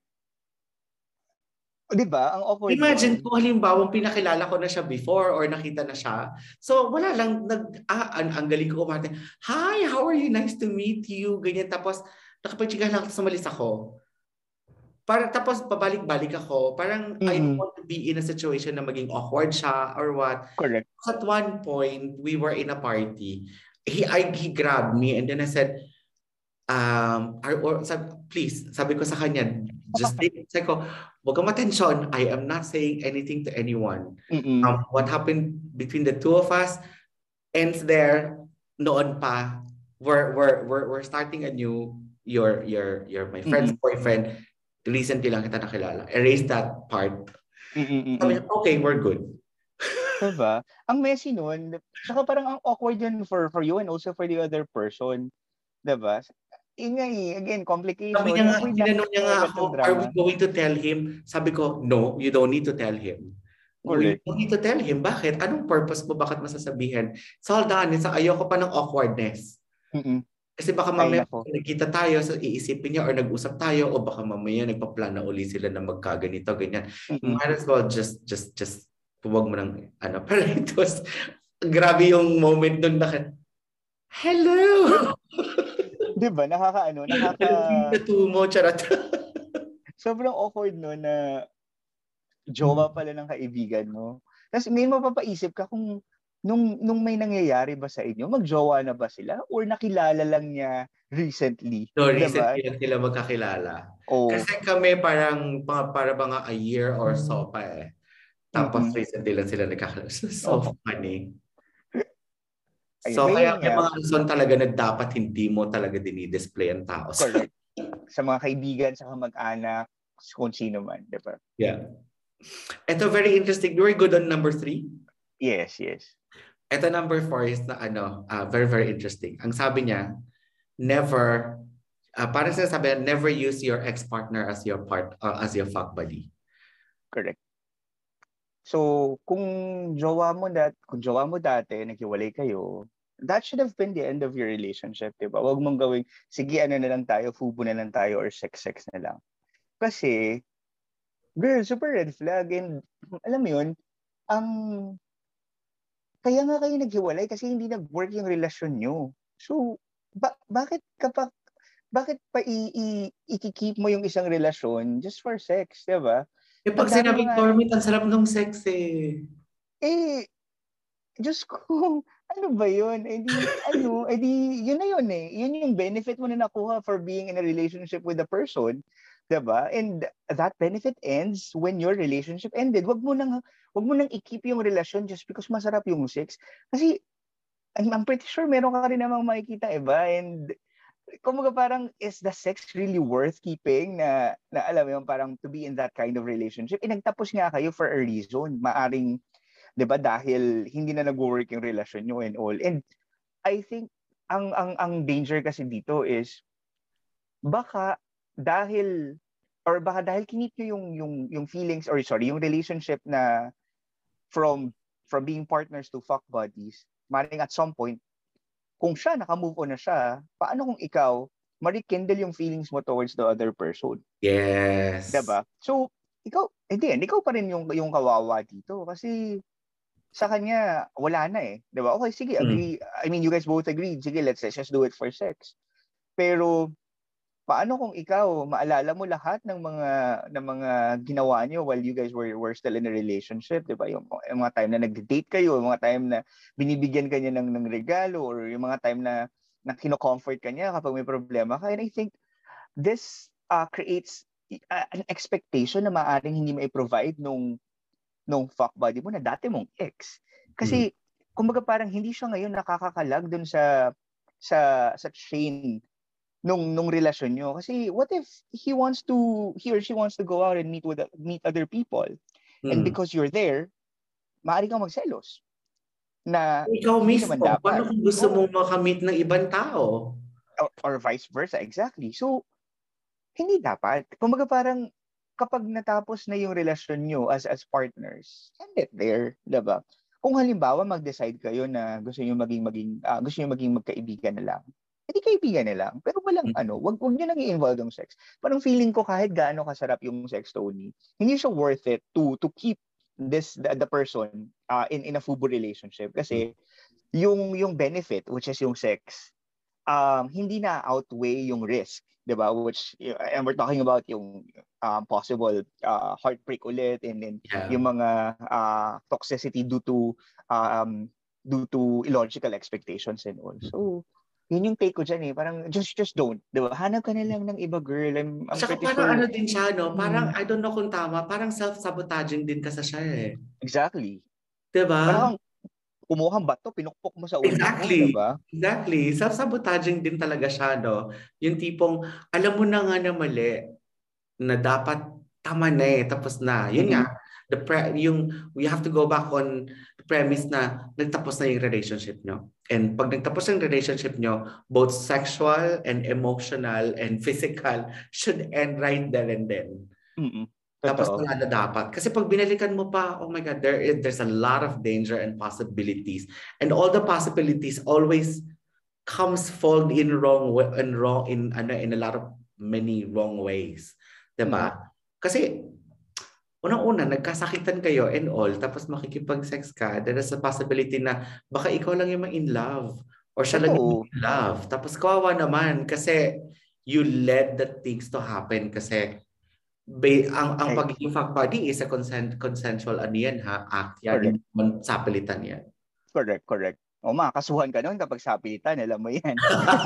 Di ba? Ang awkward. Imagine kung halimbawa pinakilala ko na siya before or nakita na siya. So wala lang, nag, ah, ang, ang galing ko kumarte. Hi, how are you? Nice to meet you. Ganyan. Tapos nakapagchika lang sa malis ako. Para, tapos pabalik-balik ako. Parang mm-hmm. I don't want to be in a situation na maging awkward siya or what. Correct. At one point, we were in a party. He, I, he grabbed me and then I said, um, or, or sabi, please, sabi ko sa kanya, just take, sabi ko, huwag kang matensyon. I am not saying anything to anyone. Um, what happened between the two of us ends there. Noon pa, we're, we're, we're, we're starting a new, you're, you're, you're my friend's mm-hmm. boyfriend. Recently lang kita nakilala. Erase that part. Mm-mm-mm. Sabi niya, okay, we're good. Diba? Ang messy nun, saka parang ang awkward yun for, for you and also for the other person. Diba? Yun nga eh, again, complication. Sabi niya nga, tinanong niya nga ako, are we going to tell him? Sabi ko, no, you don't need to tell him. Correct. You don't need to tell him. Bakit? Anong purpose mo? Bakit masasabihin? So, all done. Sa ayoko pa ng awkwardness. Mm-mm. Kasi baka mamaya nagkita tayo, so iisipin niya or nag-usap tayo o baka mamaya nagpa-plan uli sila na magkaganito, ganyan. Mm-hmm. Might as well just, just, just, huwag mo ng, ano, pero it was, grabe yung moment nun na, hello! Diba? Nakaka, ano, nakaka... Natumo, charot. Sobrang awkward no na jowa pala ng kaibigan mo. Tapos ngayon mapapaisip ka kung Nung, nung may nangyayari ba sa inyo, magjowa na ba sila? Or nakilala lang niya recently? No, recently diba? Lang sila magkakilala. Oh. Kasi kami parang, para ba nga a year or so pa eh. Tapos mm-hmm. recently lang sila nagkakilala. So, so oh. funny. So, Ay, kaya may mga reason talaga na dapat hindi mo talaga dinidisplay ang tao. Correct. Sa mga kaibigan, sa kamag-anak, kung sino man, diba? Yeah. Ito, very interesting. We're good on number three? Yes, yes. Ito number four is na ano, uh, very, very interesting. Ang sabi niya, never, uh, parang sinasabi, never use your ex-partner as your part, uh, as your fuck buddy. Correct. So, kung jowa mo dat, kung jowa mo dati, naghiwalay kayo, that should have been the end of your relationship, diba? Huwag mong gawing, sige, ano na lang tayo, fubo na lang tayo, or sex-sex na lang. Kasi, girl, super red flag. And, alam mo yun, ang, kaya nga kayo naghiwalay kasi hindi nag-work yung relasyon nyo. So, ba- bakit kapag, bakit pa i- i- i-keep mo yung isang relasyon just for sex, diba? Eh, pag sinabing torment, ang sarap ng sex eh. Eh, Diyos ko, ano ba yun? Eh di, ano, eh di, yun na yun eh. Yun yung benefit mo na nakuha for being in a relationship with a person. Diba? And that benefit ends when your relationship ended. Wag mo nang, wag mo nang i-keep yung relasyon just because masarap yung sex. Kasi, I'm, I'm pretty sure meron ka rin namang makikita iba. And, kumaga parang, is the sex really worth keeping? Na, na alam mo yung parang to be in that kind of relationship. Eh, nagtapos nga kayo for a reason. Maaring, diba, dahil hindi na nag-work yung relasyon nyo and all. And, I think, ang, ang, ang danger kasi dito is, baka, dahil or baka dahil kinip nyo yung, yung, yung feelings, or sorry, yung relationship na from from being partners to fuck buddies, maring at some point, kung siya, naka-move on na siya, paano kung ikaw, ma-rekindle yung feelings mo towards the other person? Yes. Diba? So, ikaw, hindi, ikaw pa rin yung, yung kawawa dito. Kasi, sa kanya, wala na eh. Diba? Okay, sige, agree. Mm. I mean, you guys both agreed. Sige, let's, let's just do it for sex. Pero, paano kung ikaw, maalala mo lahat ng mga ng mga ginawa niyo while you guys were, were still in a relationship, diba? Yung, yung mga time na nag-date kayo, yung mga time na binibigyan ka niya ng, ng regalo, or yung mga time na, na kino-comfort ka niya kapag may problema ka. And I think, this uh, creates uh, an expectation na maaaring hindi mai-provide nung nung fuck buddy mo na dati mong ex. Kasi hmm. kumbaga parang hindi siya ngayon nakakakalag dun sa sa sa chain nung nung relasyon nyo. Kasi what if he wants to he or she wants to go out and meet with meet other people, hmm. and because you're there, maaari kang magselos na ikaw hindi mismo, naman dapat. paano kung gusto oh. mong makamit ng ibang tao? Or, or vice versa, exactly. So hindi dapat. Kumbaga parang kapag natapos na yung relasyon nyo as as partners, end it there, diba? Kung halimbawa mag-decide kayo na gusto niyo maging maging uh, gusto niyo maging magkaibigan na lang, hindi kaibigan na lang. Pero walang mm-hmm. ano, wag wag niyo nang i-involve yung sex. Parang feeling ko kahit gaano kasarap yung sex, Tony, hindi siya worth it to to keep this the, the person uh, in in a fubo relationship kasi mm-hmm. yung yung benefit, which is yung sex, um hindi na outweigh yung risk, 'di ba? Which, and we're talking about yung um, possible uh, heartbreak ulit, and then yeah. yung mga uh, toxicity due to um due to illogical expectations and all. So yun yung take ko dyan eh. Parang just just don't, 'di ba? Hanap ka na lang ng iba, girl. I'm, I'm Saka pretty parang sure. ano din siya, no? Parang hmm. I don't know kung tama, parang self-sabotaging din kasi siya eh. Exactly. 'Di ba? Parang kumuhang bato, pinukpok mo sa ulo exactly. mo, diba? Exactly. Self-sabotaging din talaga siya, no? Yung tipong, alam mo na nga na mali, na dapat tama na eh, tapos na. Yun mm-hmm. nga, the pre- yung, we have to go back on the premise na nagtapos na yung relationship nyo. And pag nagtapos yung relationship nyo, both sexual and emotional and physical should end right there and then. Mm-hmm. Tapos wala na dapat. Kasi pag binalikan mo pa, oh my God, there is, there's a lot of danger and possibilities. And all the possibilities always comes fold in wrong in wrong in ano in a lot of many wrong ways. Diba? Mm-hmm. Kasi unang-una, nagkasakitan kayo and all, tapos makikipag-sex ka, there is a possibility na baka ikaw lang yung ma-in love or siya Ito. lang yung in love. Tapos kawawa naman kasi you led the things to happen kasi Ba- ang ang pagiging fuck buddy is a consent consensual ano yan ha, act yan, sapilitan yan. Correct, correct. O makakasuhan ka noon kapag sapilitan, alam mo yan.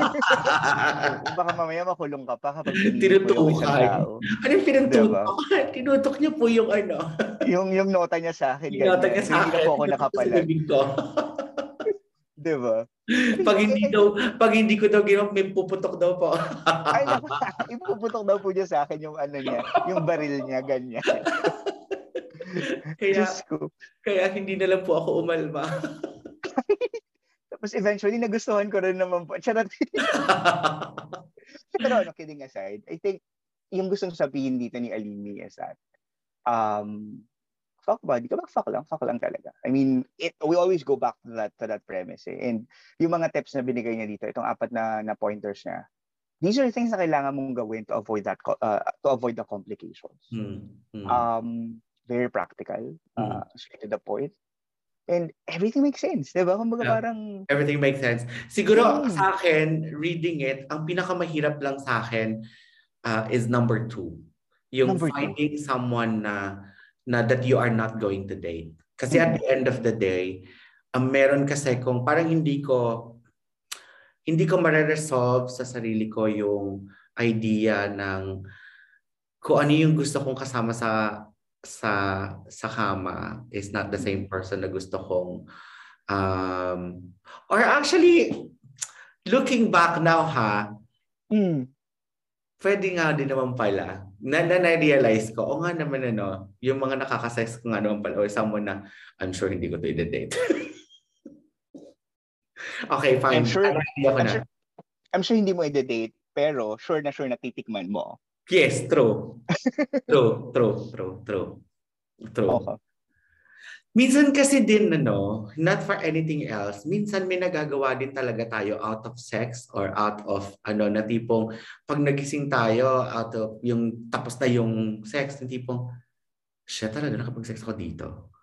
Baka mamaya makulong ka pa kapag pinilit mo yung isang tao. Ano yung pinututok? Diba? Tinutok niya po yung ano. yung yung nota niya sa akin. Yung nota niya sa akin. Hindi na po ako nakapalag. Diba? Pag hindi daw, pag hindi ko daw ginawa, may puputok daw po. Ay, naku, ipuputok daw po niya sa akin yung ano niya, yung baril niya, ganyan. Kaya, kaya hindi na lang po ako umalma. Tapos eventually, nagustuhan ko rin naman po. Charot. Pero ano, kidding aside, I think, yung gustong sabihin dito ni Alimi is that, um, fuck buddy, kapag fuck lang, fuck lang talaga. I mean, it, we always go back to that to that premise eh. And yung mga tips na binigay niya dito, itong apat na na pointers niya, these are things na kailangan mong gawin to avoid that uh, to avoid the complications. Hmm. Hmm. Um, very practical, uh, hmm. straight to the point. And everything makes sense, di ba? Kumbaga yeah. parang... Everything makes sense. Siguro hmm. sa akin, reading it, ang pinakamahirap lang sa akin uh, is number two. Yung number finding two. someone na na that you are not going to date. Kasi mm-hmm. at the end of the day, um, meron kasi kung parang hindi ko hindi ko mare-resolve sa sarili ko yung idea ng kung ano yung gusto kong kasama sa sa sa kama is not the same person na gusto kong um or actually looking back now ha mm. pwede nga din naman pala. Na, na, na-realize ko, o nga naman ano, yung mga nakaka-sex ko nga naman pala, o someone na, I'm sure hindi ko ito i-date. Okay, fine. I'm sure, I'm, sure, I'm sure hindi mo i-date, pero sure na sure na titikman mo. Yes, true. True, true, true, true. True. Okay. Minsan kasi din, ano, not for anything else, minsan may nagagawa din talaga tayo out of sex or out of, ano, na tipong, pag nagising tayo, out of, yung, tapos na yung sex, na tipong, siya talaga, nakapag-sex ako dito.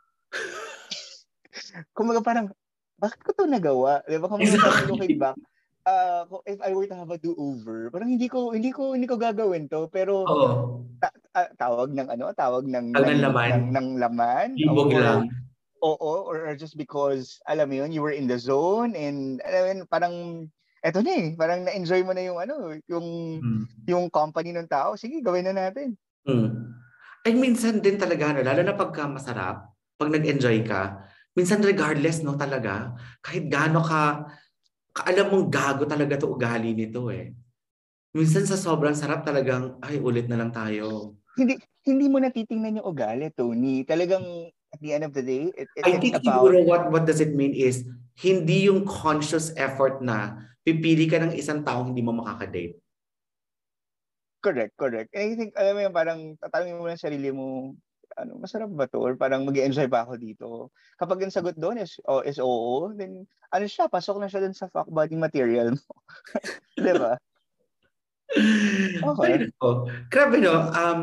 Kumaga parang, bakit ko to nagawa? Di ba? Kumaga parang looking Exactly. back, uh, if I were to have a do-over, parang hindi ko, hindi ko, hindi ko gagawin to, pero, Oo. ta- ta- tawag ng ano, tawag ng, Tawag ng, ng laman, ng, ng laman, libog lang. or, oo, or, or just because, alam mo yun, you were in the zone, and, alam mo yun, parang, eto na eh, parang na-enjoy mo na yung, ano, yung, Hmm. yung company ng tao, sige, gawin na natin. Hmm. Ay, minsan din talaga, no, lalo na pagka masarap, pag nag-enjoy ka, minsan regardless, no, talaga, kahit gaano ka, ka alam mong gago talaga to ugali nito eh. Minsan sa sobrang sarap talagang, ay, ulit na lang tayo. Hindi, hindi mo natitingnan yung ugali, Tony. Talagang, at the end of the day, it, it, I it's think about, siguro what what does it mean is, hindi yung conscious effort na pipili ka ng isang taong hindi mo makakadate. correct, correct. And I think, alam mo yun, parang tatanungin mo lang sarili mo, ano, masarap ba to? Or parang mag-enjoy ba ako dito? Kapag yung sagot doon is, oh, is oo, then ano siya, pasok na siya dun sa fuck body material mo. Di ba? Ay, Okay. nako. Grabe no, um,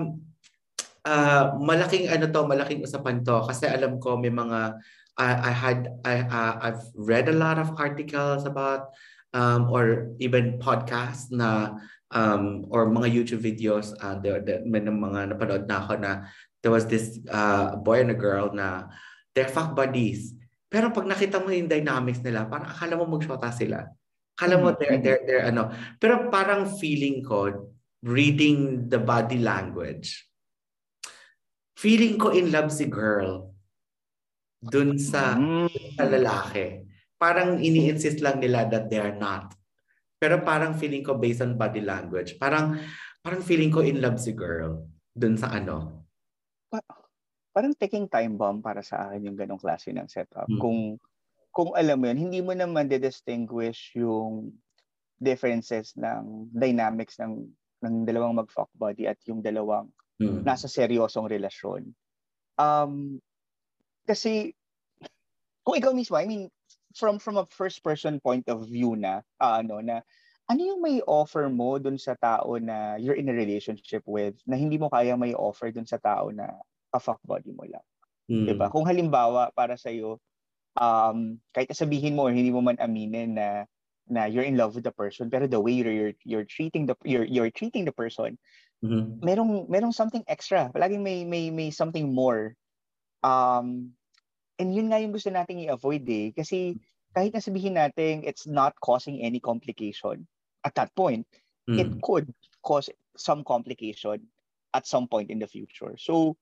ah, malaking ano to, malaking usapan to kasi alam ko may mga I, I had I uh, I've read a lot of articles about um, or even podcasts na um, or mga YouTube videos uh, the, the, may ng mga napanood na ako na there was this uh, boy and a girl na they're fuck buddies. Pero pag nakita mo yung dynamics nila, parang akala mo magshota sila. Akala mo Mm-hmm, they're, mm-hmm. they're, they're ano. Pero parang feeling ko, reading the body language, feeling ko in love si girl dun sa, sa Mm. lalaki. Parang ini-insist lang nila that they are not. Pero parang feeling ko based on body language, parang parang feeling ko in love si girl dun sa ano. Pa- parang taking time bomb para sa akin yung ganong klase ng setup. Hmm. Kung, kung alam mo yun, hindi mo naman de-distinguish yung differences ng dynamics ng ng dalawang mag-fuck body at yung dalawang Hmm. nasa seryosong relasyon. Um, kasi kung ikaw mismo, I mean, from from a first person point of view na, uh, ano, na ano yung may offer mo dun sa tao na you're in a relationship with na hindi mo kaya may offer dun sa tao na ka-fuck body mo lang. Hmm. Diba? Kung halimbawa para sa'yo, um, kahit sabihin mo or hindi mo man aminin na na you're in love with the person, pero the way you're you're, you're treating the you're, you're treating the person, Mhm. merong merong something extra. Palaging may may may something more. Um, and yun nga yung gusto nating i-avoid eh. Kasi kahit na sabihin natin it's not causing any complication, at that point, it Hmm. could cause some complication at some point in the future. So,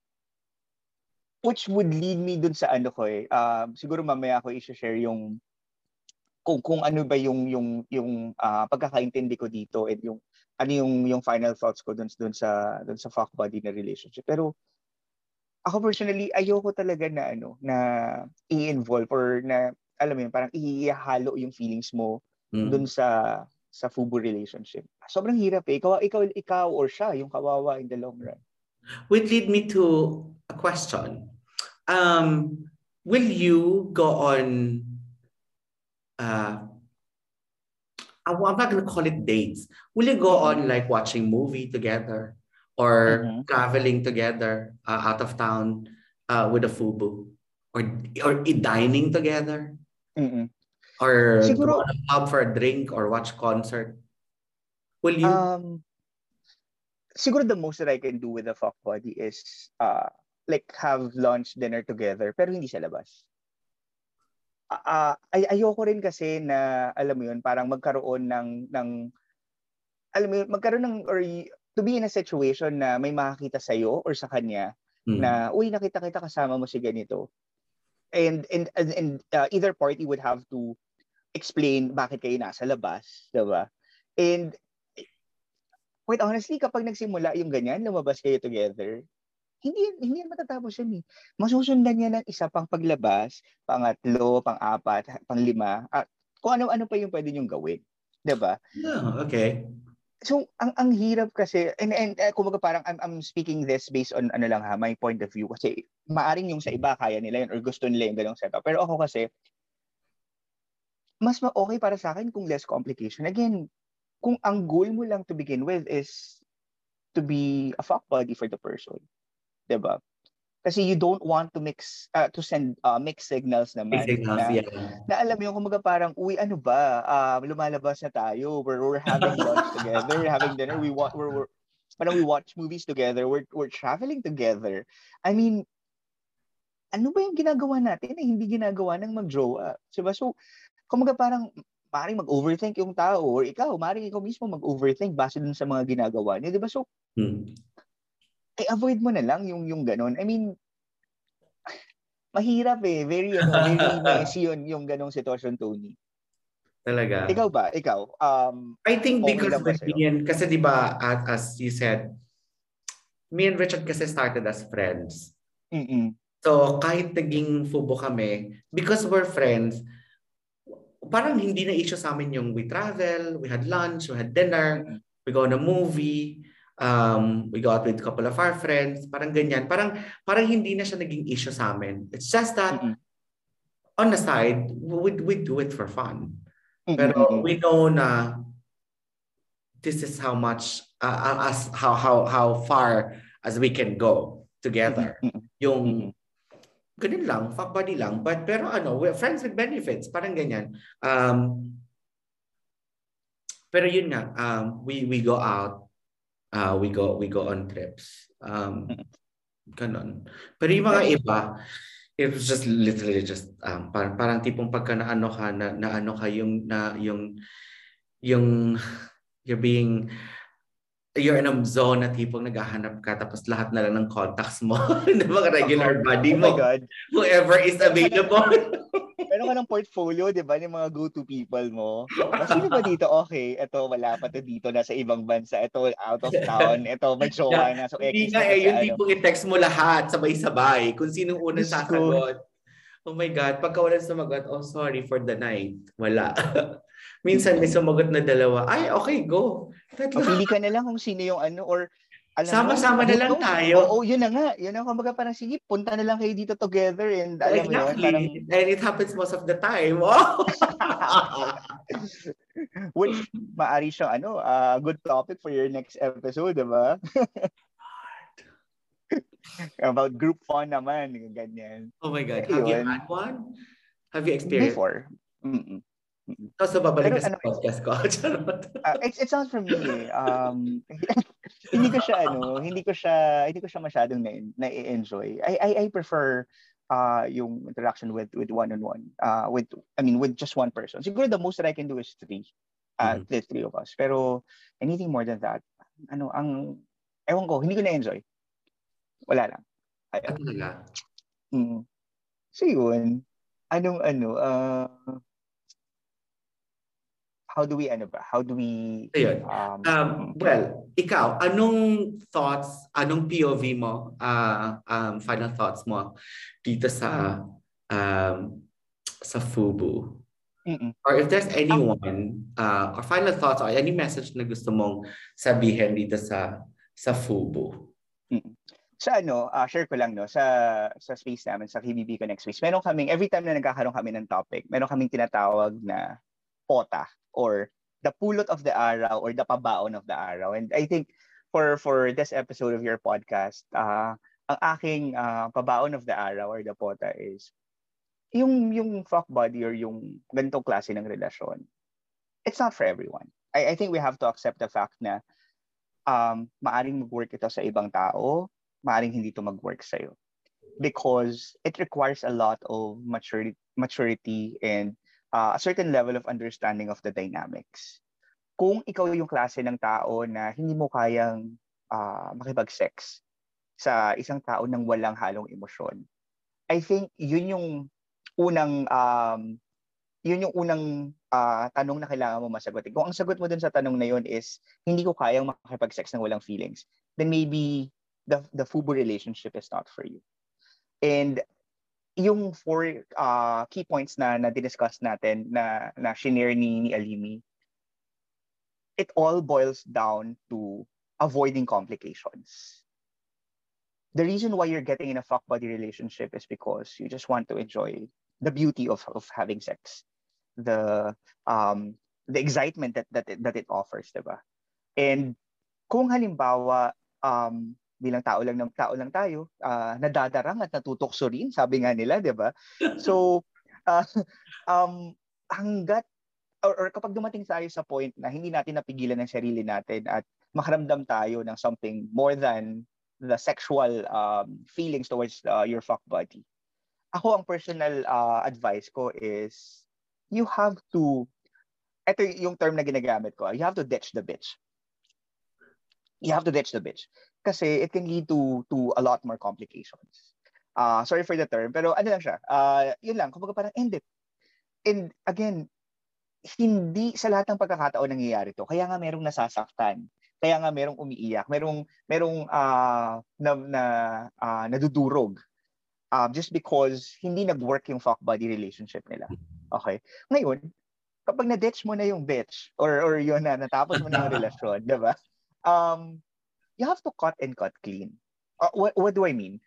which would lead me dun sa ano ko eh. Uh, siguro mamaya ako i-share yung kung kung ano ba yung yung yung uh, pagkakaintindi ko dito and yung ano yung yung final thoughts ko dun dun sa dun sa fuck buddy na relationship. Pero ako personally, ayoko talaga na ano, na i-involve or na alam mo yun, parang ihahalo yung feelings mo dun Hmm. sa sa fubu relationship. Sobrang hirap eh. Ikaw, ikaw, ikaw or siya yung kawawa in the long run. Which lead me to a question. Um, will you go on uh I'm not going to call it dates. Will you go Mm-hmm. on like watching movie together or Mm-hmm. traveling together uh, out of town uh, with a fubu or or dining together Mm-hmm. or go Siguro, on a pub for a drink or watch concert? Will you? um, siguro the most that I can do with a fuck buddy is uh, like have lunch, dinner together, pero hindi sa labas. Ah, ay ayoko rin kasi na alam mo yun, parang magkaroon ng ng alam mo yun, magkaroon ng or y- to be in a situation na may makakita sa iyo or sa kanya Hmm. na uy nakita kita kasama mo si ganito. And and and, and uh, either party would have to explain bakit kayo nasa labas, 'di ba? And quite honestly, kapag nagsimula yung ganyan, lumabas kayo together, hindi yan, hindi yan matatapos yan eh. Masusundan yan ng isa pang paglabas, pangatlo, pang-apat, panglima, at kung ano-ano pa yung pwede niyong gawin. 'Di ba? Yeah, okay. So, ang ang hirap kasi, and, and uh, kumbaga parang I'm, I'm speaking this based on ano lang ha, my point of view. Kasi maaring yung sa iba, kaya nila yun or gusto nila yung ganong setup. Pero ako kasi, mas ma-okay para sa akin kung less complication. Again, kung ang goal mo lang to begin with is to be a fuck buddy for the person. Diba? Kasi you don't want to mix, uh, to send uh, mixed signals naman. Signals, Na, yeah. na alam mo yung kumaga parang, uy, ano ba, uh, lumalabas na tayo, we're, we're having lunch together, we're having dinner, we, wa- we're, we're, parang we watch movies together, we're, we're traveling together. I mean, ano ba yung ginagawa natin na hindi ginagawa ng mag-jowa? Diba? So, kumaga parang, maaaring mag-overthink yung tao, or ikaw, maaaring ikaw mismo mag-overthink base dun sa mga ginagawa niya. Diba? So, Hmm. eh, avoid mo na lang yung, yung ganun. I mean, mahirap eh. Very, ano, very messy yun, yung ganong sitwasyon, Tony. Talaga. Ikaw ba? Ikaw? Um, I think okay because lang ba with sa'yo? me and, kasi di ba, as, as you said, me and Richard kasi started as friends. Mm-mm. So, kahit naging fubo kami, because we're friends, parang hindi na issue sa amin yung we travel, we had lunch, we had dinner, Mm-mm. we go on a movie, um, we go out with a couple of our friends, parang ganyan. Parang, parang hindi na siya naging issue sa amin. It's just that, Mm-mm. on the side, we, we do it for fun. Pero Mm-mm. we know na this is how much, uh, as how, how, how far as we can go together. Mm-mm. Yung Mm-mm. ganun lang, fuck buddy lang. But pero ano, we're friends with benefits, parang ganyan. Um, pero yun nga, um, we we go out, uh, we go we go on trips. Um, ganun. Pero yung mga Yes. iba, it was just literally just um, parang parang tipong pagka naano ka na, na ano ka yung na yung yung you're being you're in a zone na tipong naghahanap ka tapos lahat na lang ng contacts mo ng mga regular Uh-huh. buddy Oh my mo, God. whoever is Meron ka ng, available. meron ka ng portfolio, di ba, ng mga go-to people mo. Diba, sino ba dito? Okay, ito wala pa to dito, nasa ibang bansa. Ito out of town. Ito may jowa Yeah, na. So, hindi X nga na to eh, si yung ano. tipong i-text mo lahat sabay-sabay kung sinong unang Diyos ko. sasagot. Oh my God, pagka walang sumagot, oh sorry for the night. Wala. Minsan may Mm-mm. sumagot na dalawa. Ay, okay, go. Tatlo. Mapili ka na lang kung sino yung ano, or alam mo, Sama-sama na who lang knows? Oo, tayo. yun na nga. Yun ang kumbaga parang, sige, punta na lang kayo dito together and Yeah, alam mo yun, parang, exactly. And it happens most of the time. Oh. which maari siyang ano, uh, good topic for your next episode, diba? About group fun naman, ganyan. Oh my God. Eh, Have you yun, had one? Have you experienced? before. Mm-mm. Mm-mm. So, babalik Pero ka sa ano, podcast ko. Charot. uh, it's it's not for me eh. Um, hindi ko siya ano, hindi ko siya hindi ko siya masyadong na, na-enjoy. I I I prefer uh yung interaction with with one on one. Uh with I mean with just one person. Siguro the most that I can do is three. Uh Mhm. the three of us. Pero anything more than that, ano ang ewan ko, hindi ko na-enjoy. Wala lang. Ah, Ayun. talaga? Mm. So yun, anong ano, uh, how do we ano ba? How do we Ayun. um Um, mm, well, ikaw, anong thoughts, anong P O V mo, uh, um, final thoughts mo dito sa um, sa FUBU? mm. Or if there's Ah, anyone, uh, or final thoughts or any message na gusto mong sabihin dito sa sa FUBU? mm. Sa ano, ah, share ko lang no, sa sa space namin, sa K B B Connect Space, meron kaming, every time na nagkakaroon kami ng topic, meron kaming tinatawag na pota or the pulot of the araw or the pabaon of the araw. And I think for for this episode of your podcast, uh, ang aking uh, pabaon of the araw or the pota is yung yung fuck buddy or yung ganitong klase ng relasyon. It's not for everyone. I I think we have to accept the fact na um maaring mag-work ito sa ibang tao, maaring hindi to mag-work sa'yo. Because it requires a lot of maturity, maturity and uh, a certain level of understanding of the dynamics. Kung ikaw yung klase ng tao na hindi mo kayang uh, makipag-sex sa isang tao nang walang halong emosyon, I think yun yung unang um, yun yung unang uh, tanong na kailangan mo masagutin. Kung ang sagot mo dun sa tanong na yun is hindi ko kayang makipag-sex ng walang feelings, then maybe the the FUBU relationship is not for you. And yung four uh, key points na na discuss natin na na shinare ni, ni Alimi, it all boils down to avoiding complications. The reason why you're getting in a fuck buddy relationship is because you just want to enjoy the beauty of, of having sex, the um the excitement that that it, that it offers, diba? And kung halimbawa um bilang tao lang ng tao lang tayo, uh, nadadarang at natutokso rin, sabi nga nila, 'di ba? So uh, um hanggat or, or kapag dumating tayo sa point na hindi natin napigilan ng sarili natin at makaramdam tayo ng something more than the sexual um, feelings towards uh, your fuck buddy. Ako, ang personal uh, advice ko is you have to, ito yung term na ginagamit ko, you have to ditch the bitch. You have to ditch the bitch. Kasi it can lead to to a lot more complications. Uh, sorry for the term, pero ano lang siya, uh, yun lang, kumbaga parang end it. And again, hindi sa lahat ng pagkakataon nangyayari to. Kaya nga merong nasasaktan. Kaya nga merong umiiyak, merong merong uh, na, na uh, nadudurog. Um, just because hindi nag-work yung fuck buddy relationship nila. Okay? Ngayon, kapag na-ditch mo na yung bitch or or yun na natapos mo na yung relasyon, 'di ba? Um, you have to cut and cut clean. Uh, what what do I mean?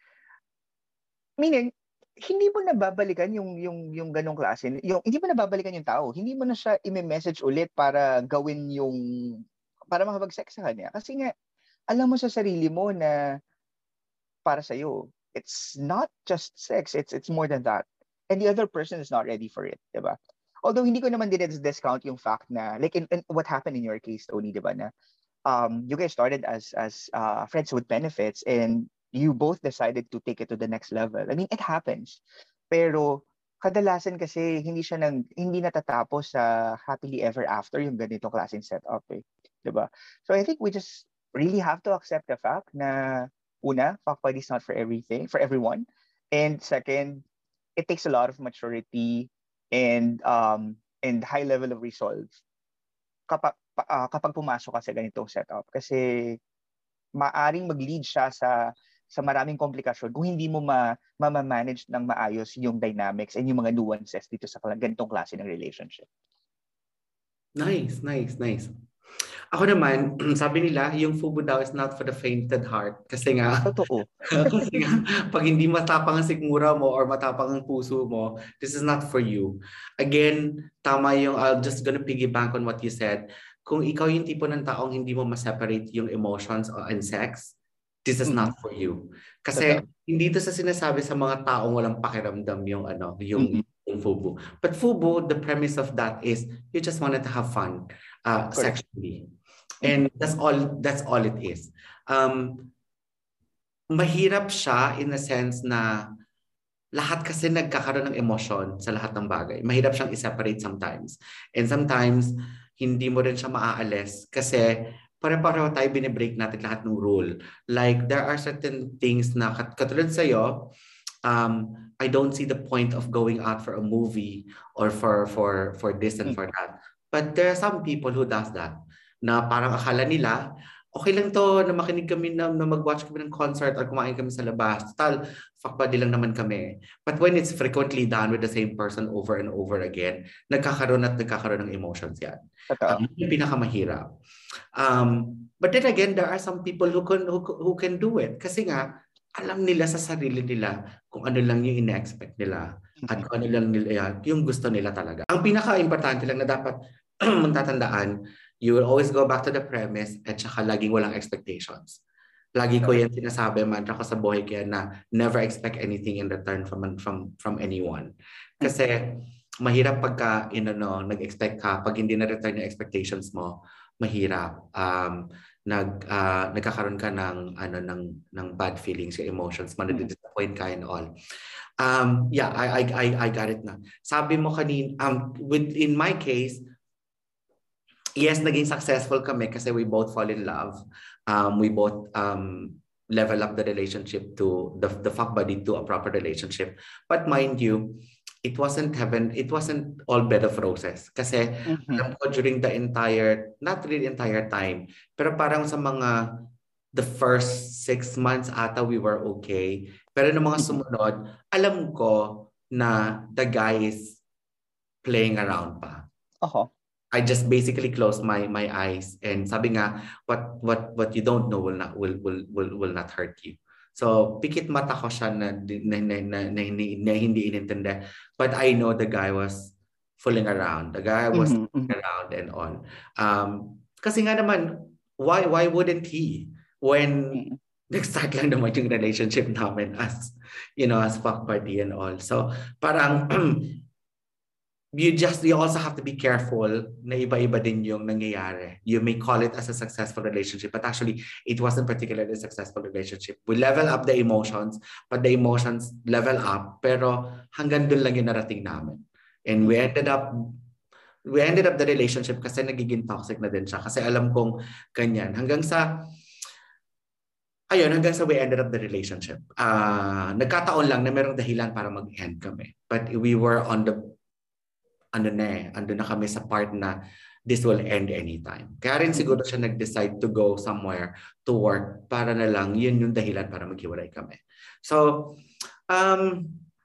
Meaning, hindi mo na babalikan yung yung yung ganong klase, yung hindi mo na babalikan yung tao. Hindi mo na siya i-message ulit para gawin yung para makapag-sex sa kanya. Kasi nga alam mo sa sarili mo na para sa iyo, it's not just sex, it's it's more than that. And the other person is not ready for it, 'di ba? Although hindi ko naman din discount yung fact na like in, in what happened in your case, Tony, 'di ba, na um you guys started as as uh, friends with benefits and you both decided to take it to the next level. I mean, it happens. Pero kadalasan kasi hindi siya nang hindi natatapos sa happily ever after yung ganitong klaseng setup eh, 'di ba? So I think we just really have to accept the fact na una, fuck buddy is not for everything, for everyone. And second, it takes a lot of maturity and um and high level of resolve kapag uh, kapag pumasok ka sa ganitong setup kasi maaring mag-lead siya sa sa maraming komplikasyon kung hindi mo ma, ma-manage ng maayos yung dynamics and yung mga nuances dito sa ganitong klase ng relationship. Nice, nice, nice. Ako naman, sabi nila, yung FUBU daw is not for the fainted heart. Kasi nga, totoo. kasi nga, pag hindi matapang ang sikmura mo or matapang ang puso mo, this is not for you. Again, tama yung, I'm just gonna piggyback on what you said. Kung ikaw yung tipo ng taong hindi mo ma-separate yung emotions and sex, this is mm-hmm. not for you. Kasi totoo. Hindi ito sa sinasabi sa mga taong walang pakiramdam yung ano, yung mm-hmm. yung FUBU. But FUBU, the premise of that is you just wanted to have fun uh, sexually. And that's all that's all it is. Um, mahirap siya in a sense na lahat kasi nagkakaroon ng emotion sa lahat ng bagay. Mahirap siyang i-separate sometimes. And sometimes, hindi mo rin siya maaalis kasi pare-pareho tayo binibreak natin lahat ng rule. Like, there are certain things na kat katulad sa'yo, um, I don't see the point of going out for a movie or for, for, for this and for that. But there are some people who does that. Na parang akala nila, okay lang to na makinig kami na, na mag-watch kami ng concert or kumain kami sa labas. Total, fuck buddy lang naman kami. But when it's frequently done with the same person over and over again, nagkakaroon at nagkakaroon ng emotions yan. Um, yung pinakamahirap. Um, but then again, there are some people who can, who, who can do it. Kasi nga, alam nila sa sarili nila kung ano lang yung ina-expect nila at kung ano lang nila, yung gusto nila talaga. Ang pinaka-importante lang na dapat magtatandaan, you will always go back to the premise at saka laging walang expectations. Lagi ko yan sinasabi, mantra ko sa buhay kaya na never expect anything in return from from from anyone. Kasi mahirap pagka you know, nag-expect ka, pag hindi na-return yung expectations mo, mahirap. Um, nag uh, nagkakaroon ka ng ano ng ng bad feelings, yung emotions, ma-disappoint ka and all. Um, yeah, I I I I got it na. Sabi mo kanina, um, with in my case, yes, naging successful kami kasi we both fall in love. Um, we both um, level up the relationship to the, the fuck buddy to a proper relationship. But mind you, it wasn't heaven. It wasn't all bed of roses. Kasi mm-hmm. alam ko during the entire, not really the entire time, pero parang sa mga the first six months ata we were okay. Pero ng mga sumunod, alam ko na the guy is playing around pa. Uh-huh. I just basically closed my my eyes, and sabi nga, what what what you don't know will not will will will, will not hurt you. So pikit mata ko siya na na, na, na, na, hindi, na hindi inintindi. But I know the guy was fooling around. The guy was Mhm, fooling mhm. around and on. Um, kasi nga naman, why why wouldn't he? When Mm. nag-start lang naman yung relationship namin as, you know, as fuck buddy and all. So parang you just you also have to be careful na iba-iba din yung nangyayari. You may call it as a successful relationship, but actually it wasn't particularly a successful relationship. We level up the emotions, but the emotions level up, pero hanggang doon lang yung narating namin. And we ended up we ended up the relationship kasi nagiging toxic na din siya. Kasi alam kong ganyan. Hanggang sa ayun, hanggang sa we ended up the relationship. Uh, nagkataon lang na merong dahilan para mag-end kami. But we were on the ano na eh, ando na kami sa part na this will end anytime. Kaya rin siguro siya nag-decide to go somewhere to work para na lang yun yung dahilan para maghiwalay kami. So, um,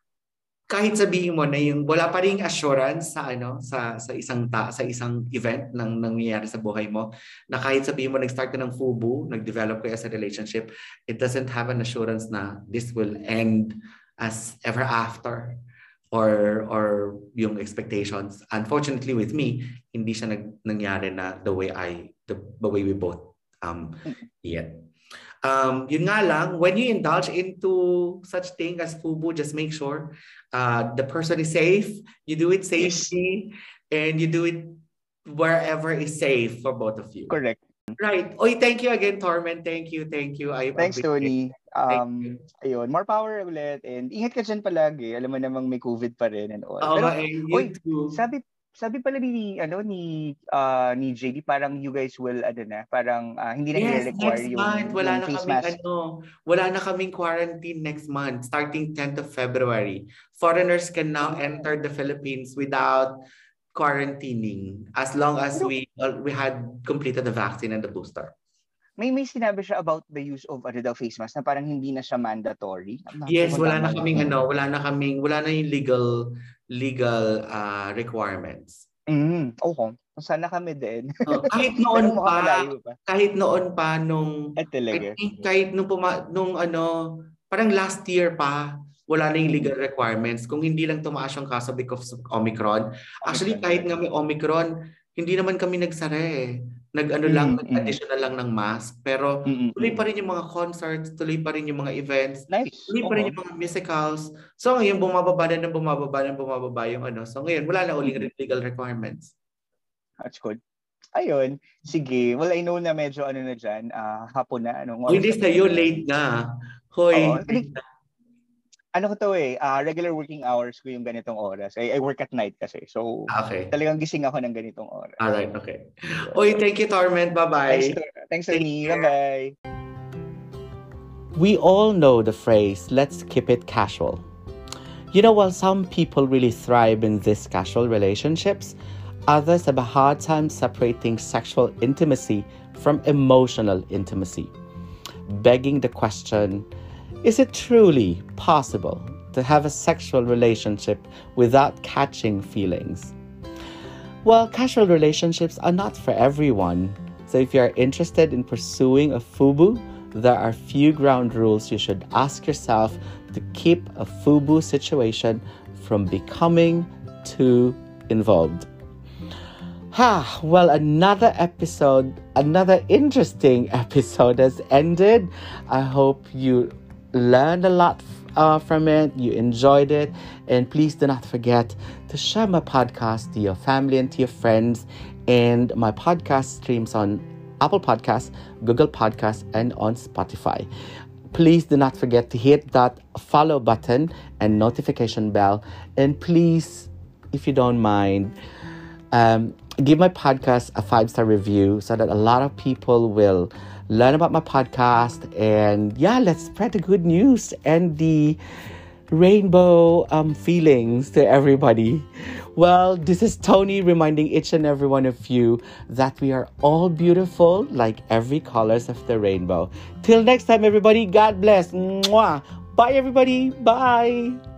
kahit sabihin mo na yung wala pa ring assurance sa ano sa sa isang ta, sa isang event nang nangyayari sa buhay mo, na kahit sabihin mo nag-start ka ng FUBU, nag-develop kayo as a relationship, it doesn't have an assurance na this will end as ever after. Or or yung expectations. Unfortunately with me, hindi siya nag, nangyari na the way I the, the way we both um yet. Um yun nga lang, when you indulge into such thing as FUBU, just make sure uh the person is safe, you do it safely, yes. And you do it wherever is safe for both of you. Correct. Right. Oy, thank you again, Torment. Thank you, thank you. I Thanks, Tony. Um, you. Ayun, more power ulit. And ingat ka dyan palagi. Alam mo namang may COVID pa rin and all. Oo, Pero, eh, you oy, too. sabi, sabi pala ni, ano, ni, uh, ni J D, parang you guys will, ano na, parang uh, hindi na yes, i-require next yung, month. Wala yung na face kaming, mask. ano, wala na kaming quarantine next month, starting tenth of February. Foreigners can now enter the Philippines without quarantining as long as Pero, we uh, we had completed the vaccine and the booster. May may sinabi siya about the use of ano daw face mask na parang hindi na siya mandatory. Yes, wala na kaming ano, wala na kaming wala na yung legal legal uh, requirements. Mm, okay. Sana kami din. Oh, kahit noon pa, pa, kahit noon pa nung At talaga. I think kahit nung puma, nung ano, parang last year pa, wala na yung legal requirements. Kung hindi lang tumaas yung kaso because of Omicron. Actually, kahit nga may Omicron, hindi naman kami nagsara eh. Nag-ano lang, mm-hmm. nag-additional lang ng mask. Pero mm-hmm. tuloy pa rin yung mga concerts, tuloy pa rin yung mga events, nice. tuloy pa rin yung mga musicals. So ngayon, bumababa na ng bumababa na bumababa yung ano. So ngayon, wala na uling mm-hmm. legal requirements. That's good. Ayun. Sige. Well, I know na medyo ano na dyan, uh, hapon na. Anong oras? Hindi sa'yo, late na. Hoy. Ano ko to eh, uh, regular working hours ko yung ganitong oras. I, I work at night kasi. So, okay. Talagang gising ako ng ganitong oras. Alright, okay. Yeah. Oy, thank you, Torment. Bye-bye. Thanks, thanks Tony. Bye-bye. We all know the phrase, let's keep it casual. You know, while some people really thrive in these casual relationships, others have a hard time separating sexual intimacy from emotional intimacy. Begging the question, is it truly possible to have a sexual relationship without catching feelings? Well, casual relationships are not for everyone. So if you're interested in pursuing a FUBU, there are few ground rules you should ask yourself to keep a FUBU situation from becoming too involved. Ha! Well, another episode, another interesting episode has ended. I hope you learned a lot uh, from it, you enjoyed it, and please do not forget to share my podcast to your family and to your friends. And my podcast streams on Apple Podcasts, Google Podcasts, and on Spotify. Please do not forget to hit that follow button and notification bell. And please, if you don't mind, um, give my podcast a five-star review so that a lot of people will learn about my podcast. And yeah, let's spread the good news and the rainbow um, feelings to everybody. Well, this is Tony reminding each and every one of you that we are all beautiful like every colors of the rainbow. Till next time, everybody, God bless. Mwah. Bye, everybody. Bye.